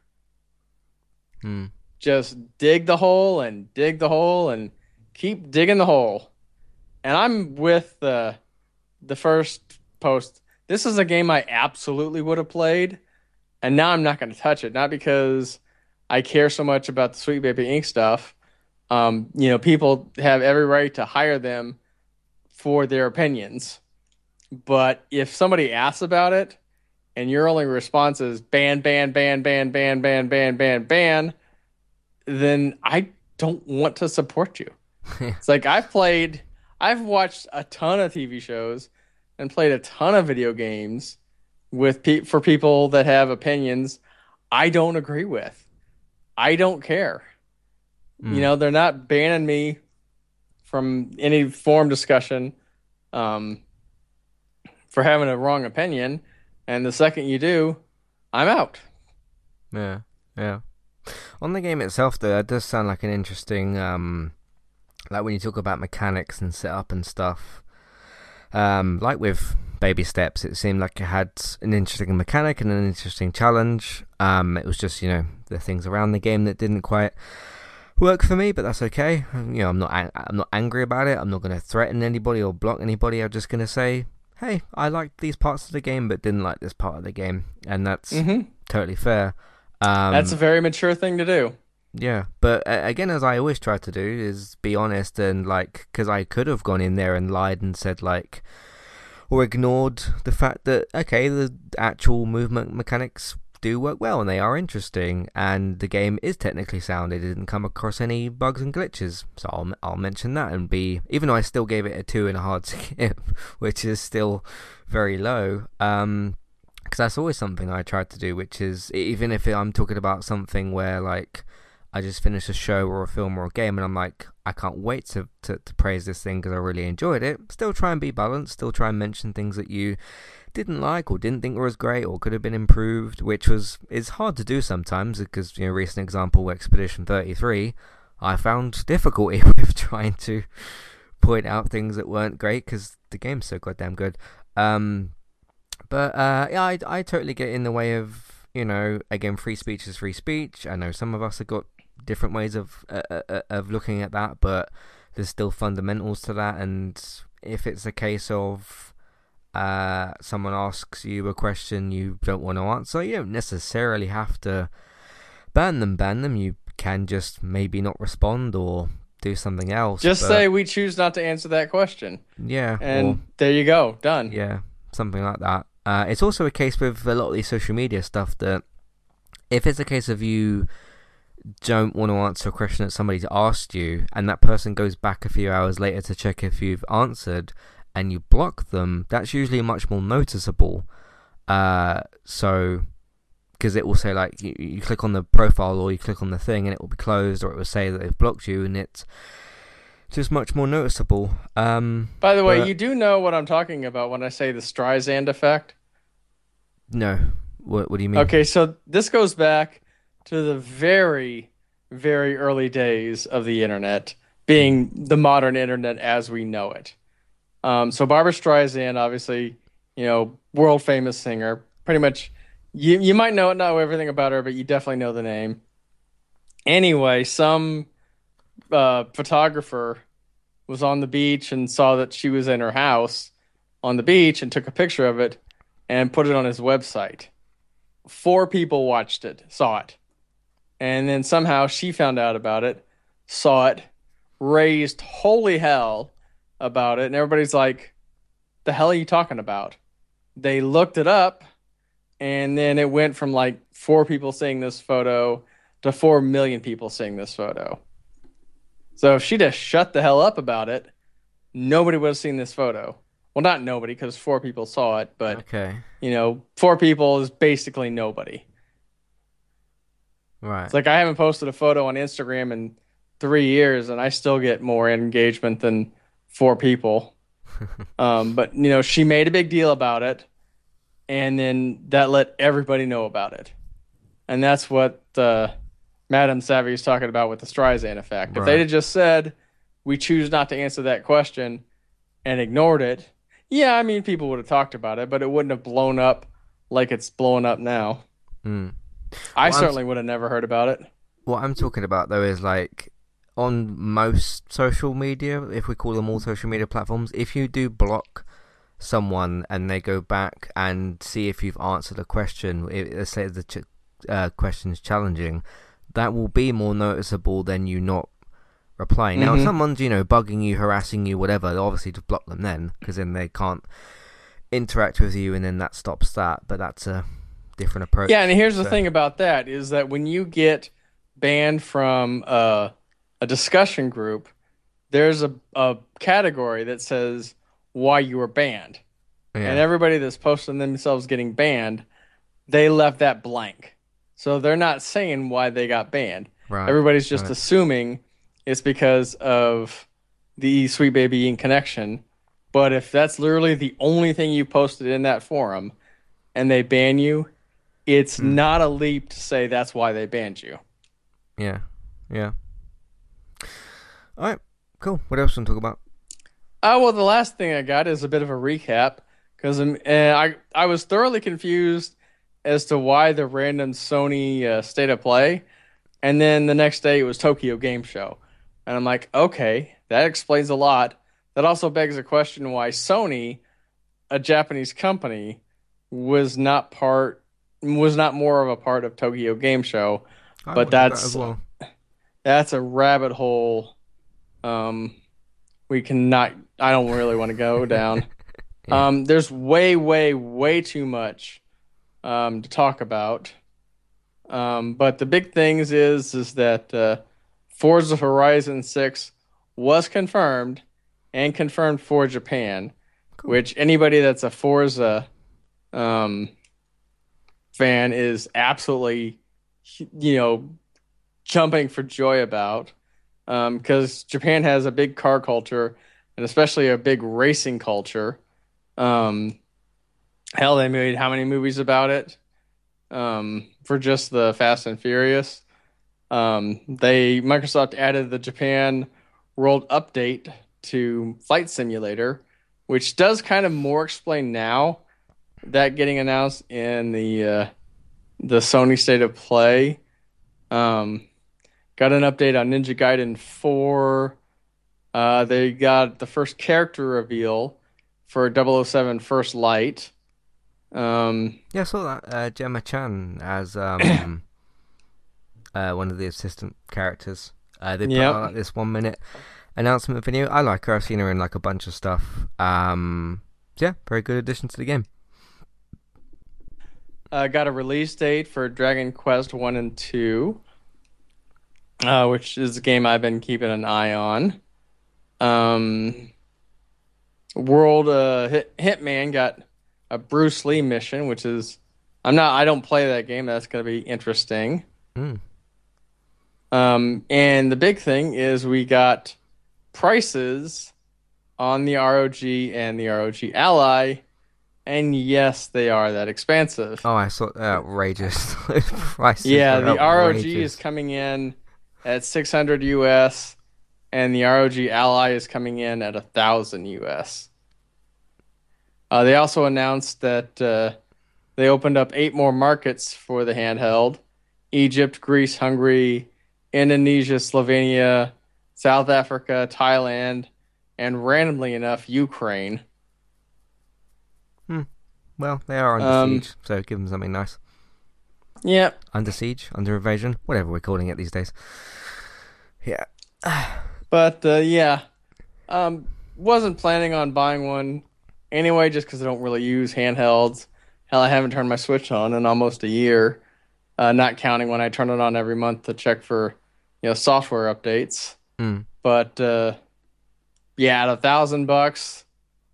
Hmm. Just dig the hole and dig the hole and keep digging the hole. And I'm with the the first post. This is a game I absolutely would have played, and now I'm not going to touch it. Not because I care so much about the Sweet Baby Incorporated stuff. Um, you know, people have every right to hire them for their opinions. But if somebody asks about it and your only response is ban, ban, ban, ban, ban, ban, ban, ban, ban, then I don't want to support you. It's like I've played, I've watched a ton of T V shows and played a ton of video games with pe- for people that have opinions I don't agree with. I don't care. Mm. You know, they're not banning me from any forum discussion um, for having a wrong opinion. And the second you do, I'm out. Yeah, yeah. On the game itself, though, it does sound like an interesting, um, like when you talk about mechanics and setup and stuff, um, like with Baby Steps, it seemed like it had an interesting mechanic and an interesting challenge. Um, it was just, you know, the things around the game that didn't quite work for me, but that's okay. You know, I'm not, ang- I'm not angry about it. I'm not going to threaten anybody or block anybody. I'm just going to say, hey, I liked these parts of the game, but didn't like this part of the game, and that's mm-hmm. totally fair. Um, that's a very mature thing to do. Yeah, but uh, again, as I always try to do, is be honest and like, because I could have gone in there and lied and said like, or ignored the fact that okay, the actual movement mechanics do work well and they are interesting, and the game is technically sound. It didn't come across any bugs and glitches, so I'll I'll mention that and be, even though I still gave it a two and a hard skip, which is still very low. Um. Because that's always something I tried to do, which is, even if I'm talking about something where, like, I just finished a show or a film or a game and I'm like, I can't wait to, to, to praise this thing because I really enjoyed it, still try and be balanced, still try and mention things that you didn't like or didn't think were as great or could have been improved, which was is hard to do sometimes because, you know, recent example, Expedition thirty-three, I found difficulty with trying to point out things that weren't great because the game's so goddamn good. Um... But uh, yeah, I, I totally get in the way of, you know, again, free speech is free speech. I know some of us have got different ways of uh, uh, of looking at that, but there's still fundamentals to that. And if it's a case of uh, someone asks you a question you don't want to answer, you don't necessarily have to ban them, ban them. You can just maybe not respond or do something else. Just but, say we choose not to answer that question. Yeah. And or, there you go. Done. Yeah, something like that. Uh, it's also a case with a lot of these social media stuff that if it's a case of you don't want to answer a question that somebody's asked you and that person goes back a few hours later to check if you've answered and you block them, that's usually much more noticeable. Uh, so, because it will say like you, you click on the profile or you click on the thing and it will be closed, or it will say that they've blocked you, and it's just much more noticeable. Um, By the way, but, you do know what I'm talking about when I say the Streisand effect? No. What, what do you mean? Okay, so this goes back to the very, very early days of the internet, being the modern internet as we know it. Um, so Barbra Streisand, obviously, you know, world famous singer. Pretty much, you you might know know everything about her, but you definitely know the name. Anyway, some uh, photographer was on the beach and saw that she was in her house on the beach and took a picture of it and put it on his website. Four people watched it, saw it. And then somehow she found out about it, saw it, raised holy hell about it. And everybody's like, the hell are you talking about? They looked it up, and then it went from like four people seeing this photo to four million people seeing this photo. So if she just shut the hell up about it, nobody would have seen this photo. Well, not nobody, because four people saw it, but, okay. you know, four people is basically nobody. Right. It's like I haven't posted a photo on Instagram in three years, and I still get more engagement than four people. um, but, you know, she made a big deal about it, and then that let everybody know about it. And that's what uh, Madame Savvy is talking about with the Streisand effect. Right. If they had just said, we choose not to answer that question and ignored it, yeah, I mean, people would have talked about it, but it wouldn't have blown up like it's blowing up now. Mm. I Well, certainly would have never heard about it. What I'm talking about, though, is like on most social media, if we call them all social media platforms, if you do block someone and they go back and see if you've answered a question, let's say the ch- uh, question's challenging, that will be more noticeable than you not replying. Mm-hmm. Now, if someone's, you know, bugging you, harassing you, whatever, obviously just block them then, because then they can't interact with you, and then that stops that. But that's a different approach. Yeah, and here's so. the thing about that is that when you get banned from uh, a discussion group, there's a, a category that says why you were banned. Yeah. And everybody that's posting themselves getting banned, they left that blank. So they're not saying why they got banned. Right. Everybody's just right. assuming it's because of the Sweet Baby Inc connection. But if that's literally the only thing you posted in that forum and they ban you, it's hmm. not a leap to say that's why they banned you. Yeah. Yeah. All right. Cool. What else do you want to talk about? Oh, well, the last thing I got is a bit of a recap, because uh, I, I was thoroughly confused as to why the random Sony uh, State of Play, and then the next day it was Tokyo Game Show. And I'm like, okay, that explains a lot. That also begs the question why Sony, a Japanese company, was not part, was not more of a part of Tokyo Game Show. I but that's that as well. That's a rabbit hole. Um, we cannot. I don't really want to go down. yeah. Um, there's way, way, way too much um, to talk about. Um, but the big things is is that uh, Forza Horizon six was confirmed and confirmed for Japan, cool. Which anybody that's a Forza um, fan is absolutely, you know, jumping for joy about, because um, Japan has a big car culture and especially a big racing culture. Um, hell, they made how many movies about it? Um, for just the Fast and Furious. Um, they Microsoft added the Japan World Update to Flight Simulator, which does kind of more explain now that getting announced in the uh, the Sony State of Play. Um, got an update on Ninja Gaiden four. Uh, they got the first character reveal for double oh seven First Light. Um, yeah, I saw that uh, Gemma Chan as um, uh, one of the assistant characters. Uh, they put Yep. out like, this one minute announcement video. I like her. I've seen her in like a bunch of stuff. Um, so yeah, very good addition to the game. Uh, got a release date for Dragon Quest one and two, uh, which is a game I've been keeping an eye on. Um, World uh, Hit, Hitman got a Bruce Lee mission, which is I'm not I don't play that game. That's going to be interesting. Mm. Um, and the big thing is we got prices on the R O G and the R O G Ally. And yes, they are that expensive. Oh, I saw outrageous prices. Yeah, were the R O G outrageous. is coming in at six hundred U S, and the R O G Ally is coming in at one thousand U S. Uh, they also announced that uh, they opened up eight more markets for the handheld: Egypt, Greece, Hungary, Indonesia, Slovenia, South Africa, Thailand, and randomly enough, Ukraine. Hmm. Well, they are under Um, siege, so give them something nice. Yeah, Under siege, under invasion, whatever we're calling it these days. Yeah. but uh, yeah, um, wasn't planning on buying one anyway, just because I don't really use handhelds. Hell, I haven't turned my Switch on in almost a year, uh, not counting when I turn it on every month to check for, you know, software updates. Mm. But uh, yeah, at a thousand bucks,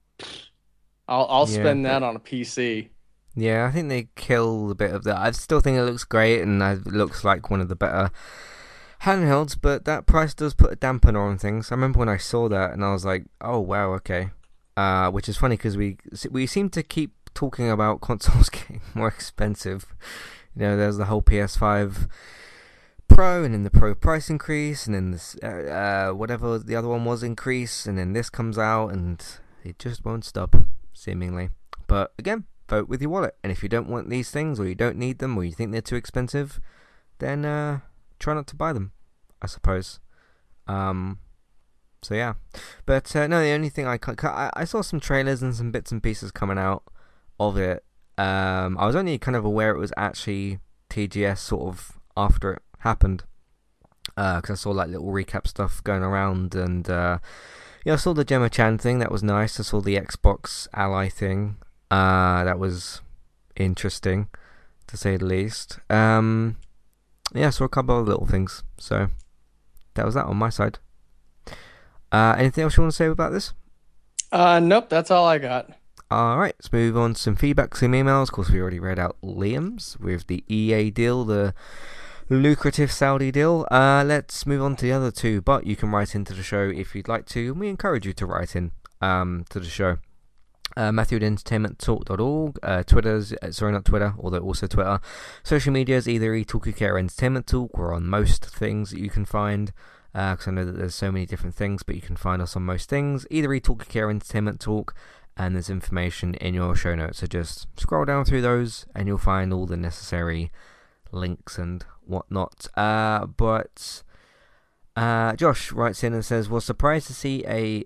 I'll I'll Yeah, spend but- that on a P C. Yeah, I think they kill a bit of that. I still think it looks great and it looks like one of the better handhelds, but that price does put a dampener on things. I remember when I saw that and I was like, oh wow, okay. Uh, which is funny because we we seem to keep talking about consoles getting more expensive. You know, there's the whole P S five Pro and then the Pro price increase and then this uh, uh, whatever the other one was increase and then this comes out and it just won't stop, seemingly. But again, vote with your wallet, and if you don't want these things or you don't need them or you think they're too expensive, then uh, try not to buy them, I suppose. Um, so yeah, but uh, no, the only thing I, I I saw some trailers and some bits and pieces coming out of it. Um, I was only kind of aware it was actually T G S sort of after it happened, because uh, I saw like little recap stuff going around, and uh, yeah, I saw the Gemma Chan thing. That was nice. I saw the Xbox Ally thing. Uh, that was interesting, to say the least. Um, yeah, I saw a couple of little things. So that was that on my side. Uh, anything else you want to say about this? Uh, nope, that's all I got. Alright, let's move on to some feedback, some emails. Of course, we already read out Liam's with the E A deal, the lucrative Saudi deal. Uh, let's move on to the other two, but you can write into the show if you'd like to, and we encourage you to write in um, to the show. Uh, Matthew at entertainment talk dot org, uh, Twitter's, uh, sorry, not Twitter, although also Twitter. Social media is either eTalk or Entertainment Talk. We're on most things that you can find, because uh, I know that there's so many different things, but you can find us on most things, either eTalk or Entertainment Talk, and there's information in your show notes. So just scroll down through those, and you'll find all the necessary links and whatnot. Uh, but uh, Josh writes in and says, was surprised to see a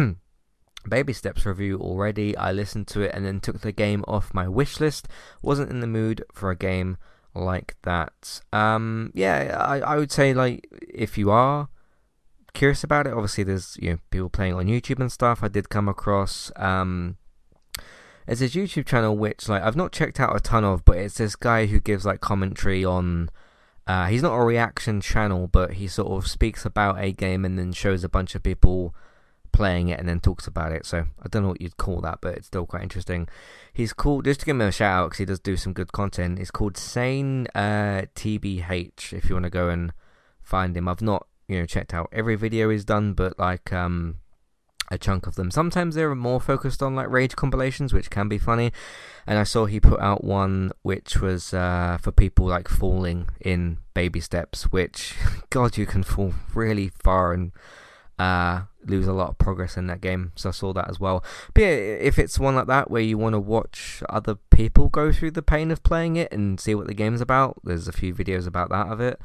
Baby Steps review already. I listened to it and then took the game off my wish list. Wasn't in the mood for a game like that. Um, yeah, I, I would say, like, if you are curious about it, obviously there's, you know, people playing on YouTube and stuff. I did come across um, there's this YouTube channel which, like, I've not checked out a ton of, but it's this guy who gives, like, commentary on. Uh, he's not a reaction channel, but he sort of speaks about a game and then shows a bunch of people playing it and then talks about it. So I don't know what you'd call that, but it's still quite interesting. He's called, just to give him a shout out because he does do some good content, he's called Sane uh, T B H, if you want to go and find him. I've not, you know, checked out every video he's done, but like um a chunk of them. Sometimes they're more focused on like rage compilations, which can be funny, and I saw he put out one which was uh for people like falling in Baby Steps, which god, you can fall really far and uh lose a lot of progress in that game. So I saw that as well. But yeah, if it's one like that where you want to watch other people go through the pain of playing it and see what the game's about, there's a few videos about that of it.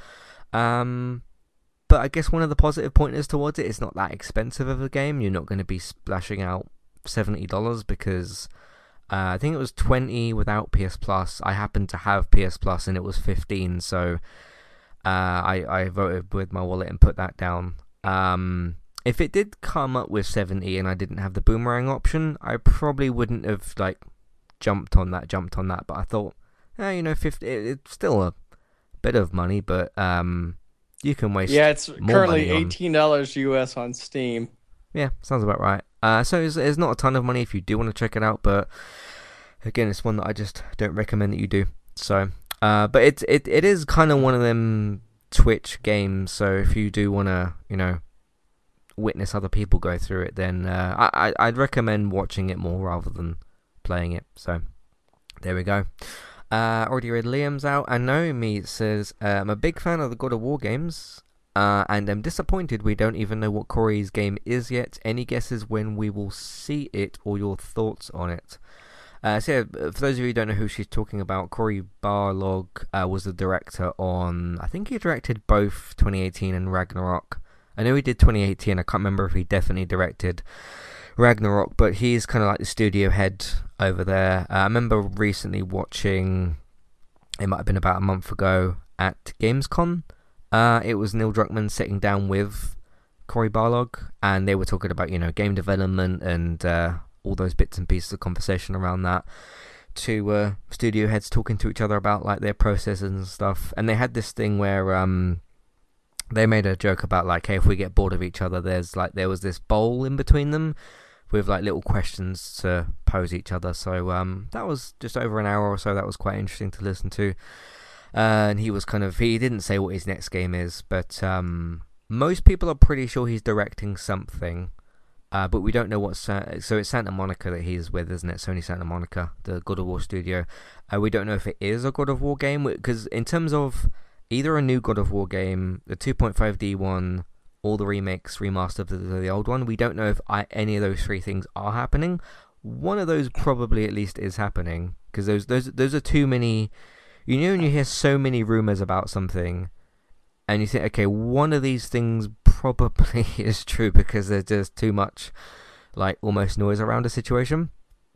Um But I guess one of the positive pointers towards it, it's not that expensive of a game. You're not going to be splashing out seventy dollars because uh, I think it was twenty dollars without P S Plus. I happened to have P S Plus and it was fifteen dollars. So Uh, I I voted with my wallet and put that down. Um, if it did come up with seventy and I didn't have the boomerang option, I probably wouldn't have like jumped on that, jumped on that. But I thought, eh, you know, fifty. It, it's still a bit of money, but um, you can waste. Yeah, it's more currently money on- eighteen dollars U S on Steam. Yeah, sounds about right. Uh, so it's, it's not a ton of money if you do want to check it out, but again, it's one that I just don't recommend that you do. So, uh, but it it it is kind of one of them Twitch games. So if you do want to, you know, witness other people go through it, then uh, I I'd recommend watching it more rather than playing it. So there we go. Uh, already read Liam's out, and Naomi says, uh, I'm a big fan of the God of War games. Uh, and I'm disappointed we don't even know what Corey's game is yet. Any guesses when we will see it or your thoughts on it? Uh, so yeah, for those of you who don't know who she's talking about, Cory Barlog uh, was the director on, I think he directed both twenty eighteen and Ragnarok. I know he did twenty eighteen, I can't remember if he definitely directed Ragnarok, but he's kind of like the studio head over there. Uh, I remember recently watching, it might have been about a month ago, at Gamescom. Uh, it was Neil Druckmann sitting down with Cory Barlog, and they were talking about, you know, game development and uh, all those bits and pieces of conversation around that. Two uh, studio heads talking to each other about like their processes and stuff, and they had this thing where um, they made a joke about like, hey, if we get bored of each other, there's like there was this bowl in between them with like little questions to pose each other. So um, that was just over an hour or so. That was quite interesting to listen to. Uh, and he was kind of, he didn't say what his next game is, but um, most people are pretty sure he's directing something, uh, but we don't know what, Sa- so it's Santa Monica that he's with, isn't it? Sony Santa Monica, the God of War studio. Uh, we don't know if it is a God of War game, because in terms of either a new God of War game, the two point five D one, or the remakes, remaster of the, the old one, we don't know if I, any of those three things are happening. One of those probably at least is happening, because those, those, those are too many. You know when you hear so many rumors about something, and you think, okay, one of these things probably is true because there's just too much, like, almost noise around a situation.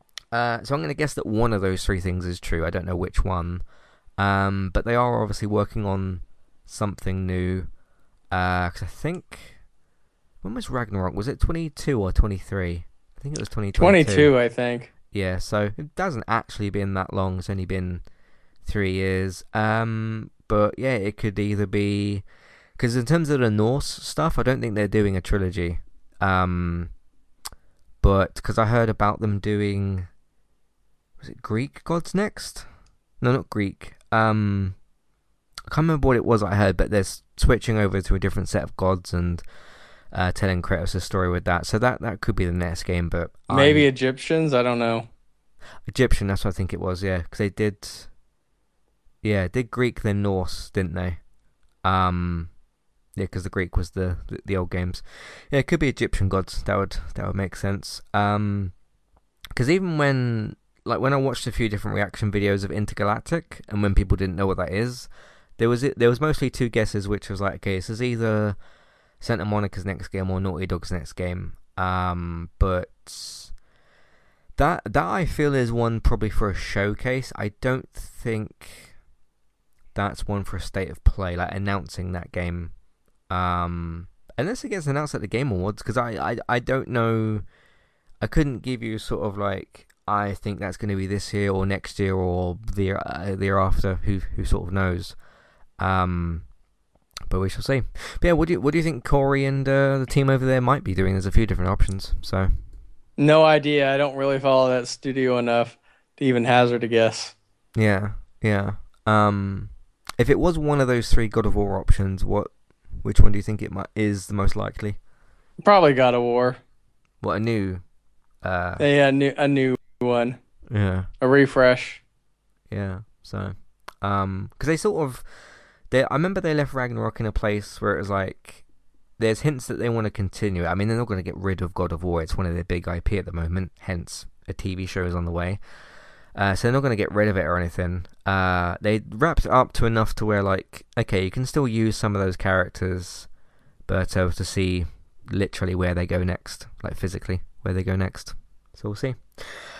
Uh, so I'm going to guess that one of those three things is true. I don't know which one. Um, but they are obviously working on something new. Because uh, I think, when was Ragnarok? Was it twenty-two or twenty-three? I think it was twenty twenty-two. twenty-two, I think. Yeah, so it hasn't actually been that long. It's only been three years. Um, but yeah, it could either be, because in terms of the Norse stuff, I don't think they're doing a trilogy. Um, but because I heard about them doing, was it Greek gods next? No, not Greek. Um, I can't remember what it was I heard, but they're switching over to a different set of gods and uh, telling Kratos' story with that. So that that could be the next game, but maybe I'm, Egyptians. I don't know. Egyptian. That's what I think it was. Yeah, because they did. Yeah, did Greek then Norse, didn't they? Um, yeah, because the Greek was the, the the old games. Yeah, it could be Egyptian gods. That would that would make sense. Um, because even when like when I watched a few different reaction videos of Intergalactic, and when people didn't know what that is, there was there was mostly two guesses, which was like, okay, this is either Santa Monica's next game or Naughty Dog's next game. Um, but that that I feel is one probably for a showcase. I don't think that's one for a state of play, like announcing that game. Um, unless it gets announced at the Game Awards, because I, I, I don't know. I couldn't give you sort of like, I think that's going to be this year or next year or the year, uh, the year after. Who who sort of knows? Um, but we shall see. But yeah, what do you what do you think Cory and uh, the team over there might be doing? There's a few different options. So no idea. I don't really follow that studio enough to even hazard a guess. Yeah, yeah. Um. If it was one of those three God of War options, what, which one do you think it might, is the most likely? Probably God of War. What, a new? Uh, yeah, a new a new one. Yeah. A refresh. Yeah. So, um, because they sort of, they I remember they left Ragnarok in a place where it was like, there's hints that they want to continue it. I mean, they're not going to get rid of God of War. It's one of their big I P at the moment. Hence, a T V show is on the way. Uh, so they're not going to get rid of it or anything. Uh, they wrapped it up to enough to where, like, okay, you can still use some of those characters, but uh, to see literally where they go next, like physically where they go next. So we'll see.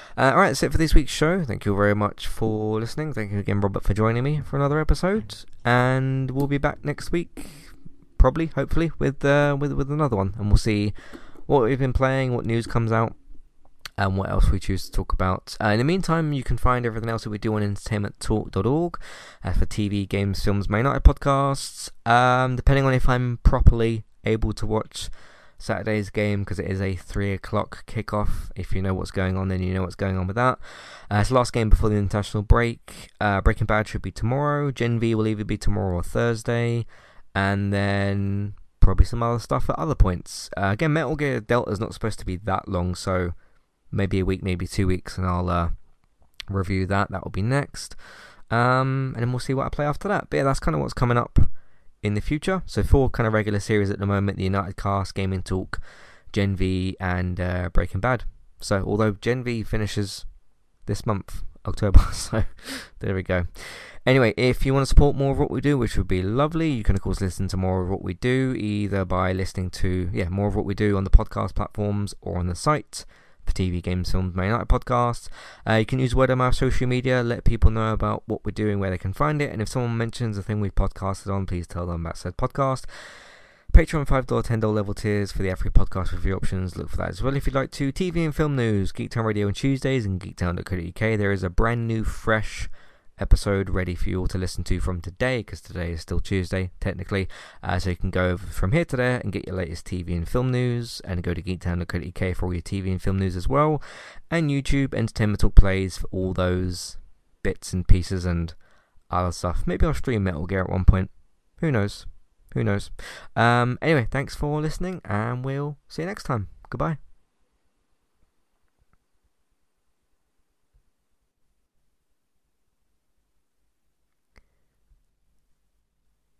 Uh, alright, that's it for this week's show. Thank you very much for listening. Thank you again, Robert, for joining me for another episode. And we'll be back next week, probably, hopefully, with uh, with with another one. And we'll see what we've been playing, what news comes out, and what else we choose to talk about. Uh, in the meantime, you can find everything else that we do on entertainment talk dot org uh, for T V, games, films, May Night podcasts. Um, depending on if I'm properly able to watch Saturday's game, because it is a three o'clock kickoff. If you know what's going on, then you know what's going on with that. Uh, it's the last game before the international break. Uh, Breaking Bad should be tomorrow. Gen V will either be tomorrow or Thursday. And then probably some other stuff at other points. Uh, again, Metal Gear Delta is not supposed to be that long, so maybe a week, maybe two weeks, and I'll uh, review that. That will be next. Um, and then we'll see what I play after that. But yeah, that's kind of what's coming up in the future. So four kind of regular series at the moment: the United Cast, Gaming Talk, Gen V, and uh, Breaking Bad. So although Gen V finishes this month, October, so there we go. Anyway, if you want to support more of what we do, which would be lovely, you can of course listen to more of what we do, either by listening to yeah more of what we do on the podcast platforms or on the site for T V, games, films, May Night podcasts. Uh, you can use word of mouth, social media, let people know about what we're doing, where they can find it, and if someone mentions a thing we've podcasted on, please tell them about said podcast. Patreon five dollars, ten dollars level tiers for the ad-free podcast review options. Look for that as well if you'd like to. T V and film news, Geektown Radio on Tuesdays and geektown dot co dot uk. There is a brand new, fresh episode ready for you all to listen to from today, because today is still Tuesday technically, uh, so you can go from here to there and get your latest T V and film news, and go to geektown dot co dot uk for all your T V and film news as well, and YouTube Entertainment Talk plays for all those bits and pieces and other stuff. Maybe I'll stream Metal Gear at one point, who knows who knows um anyway, thanks for listening, and we'll see you next time. Goodbye.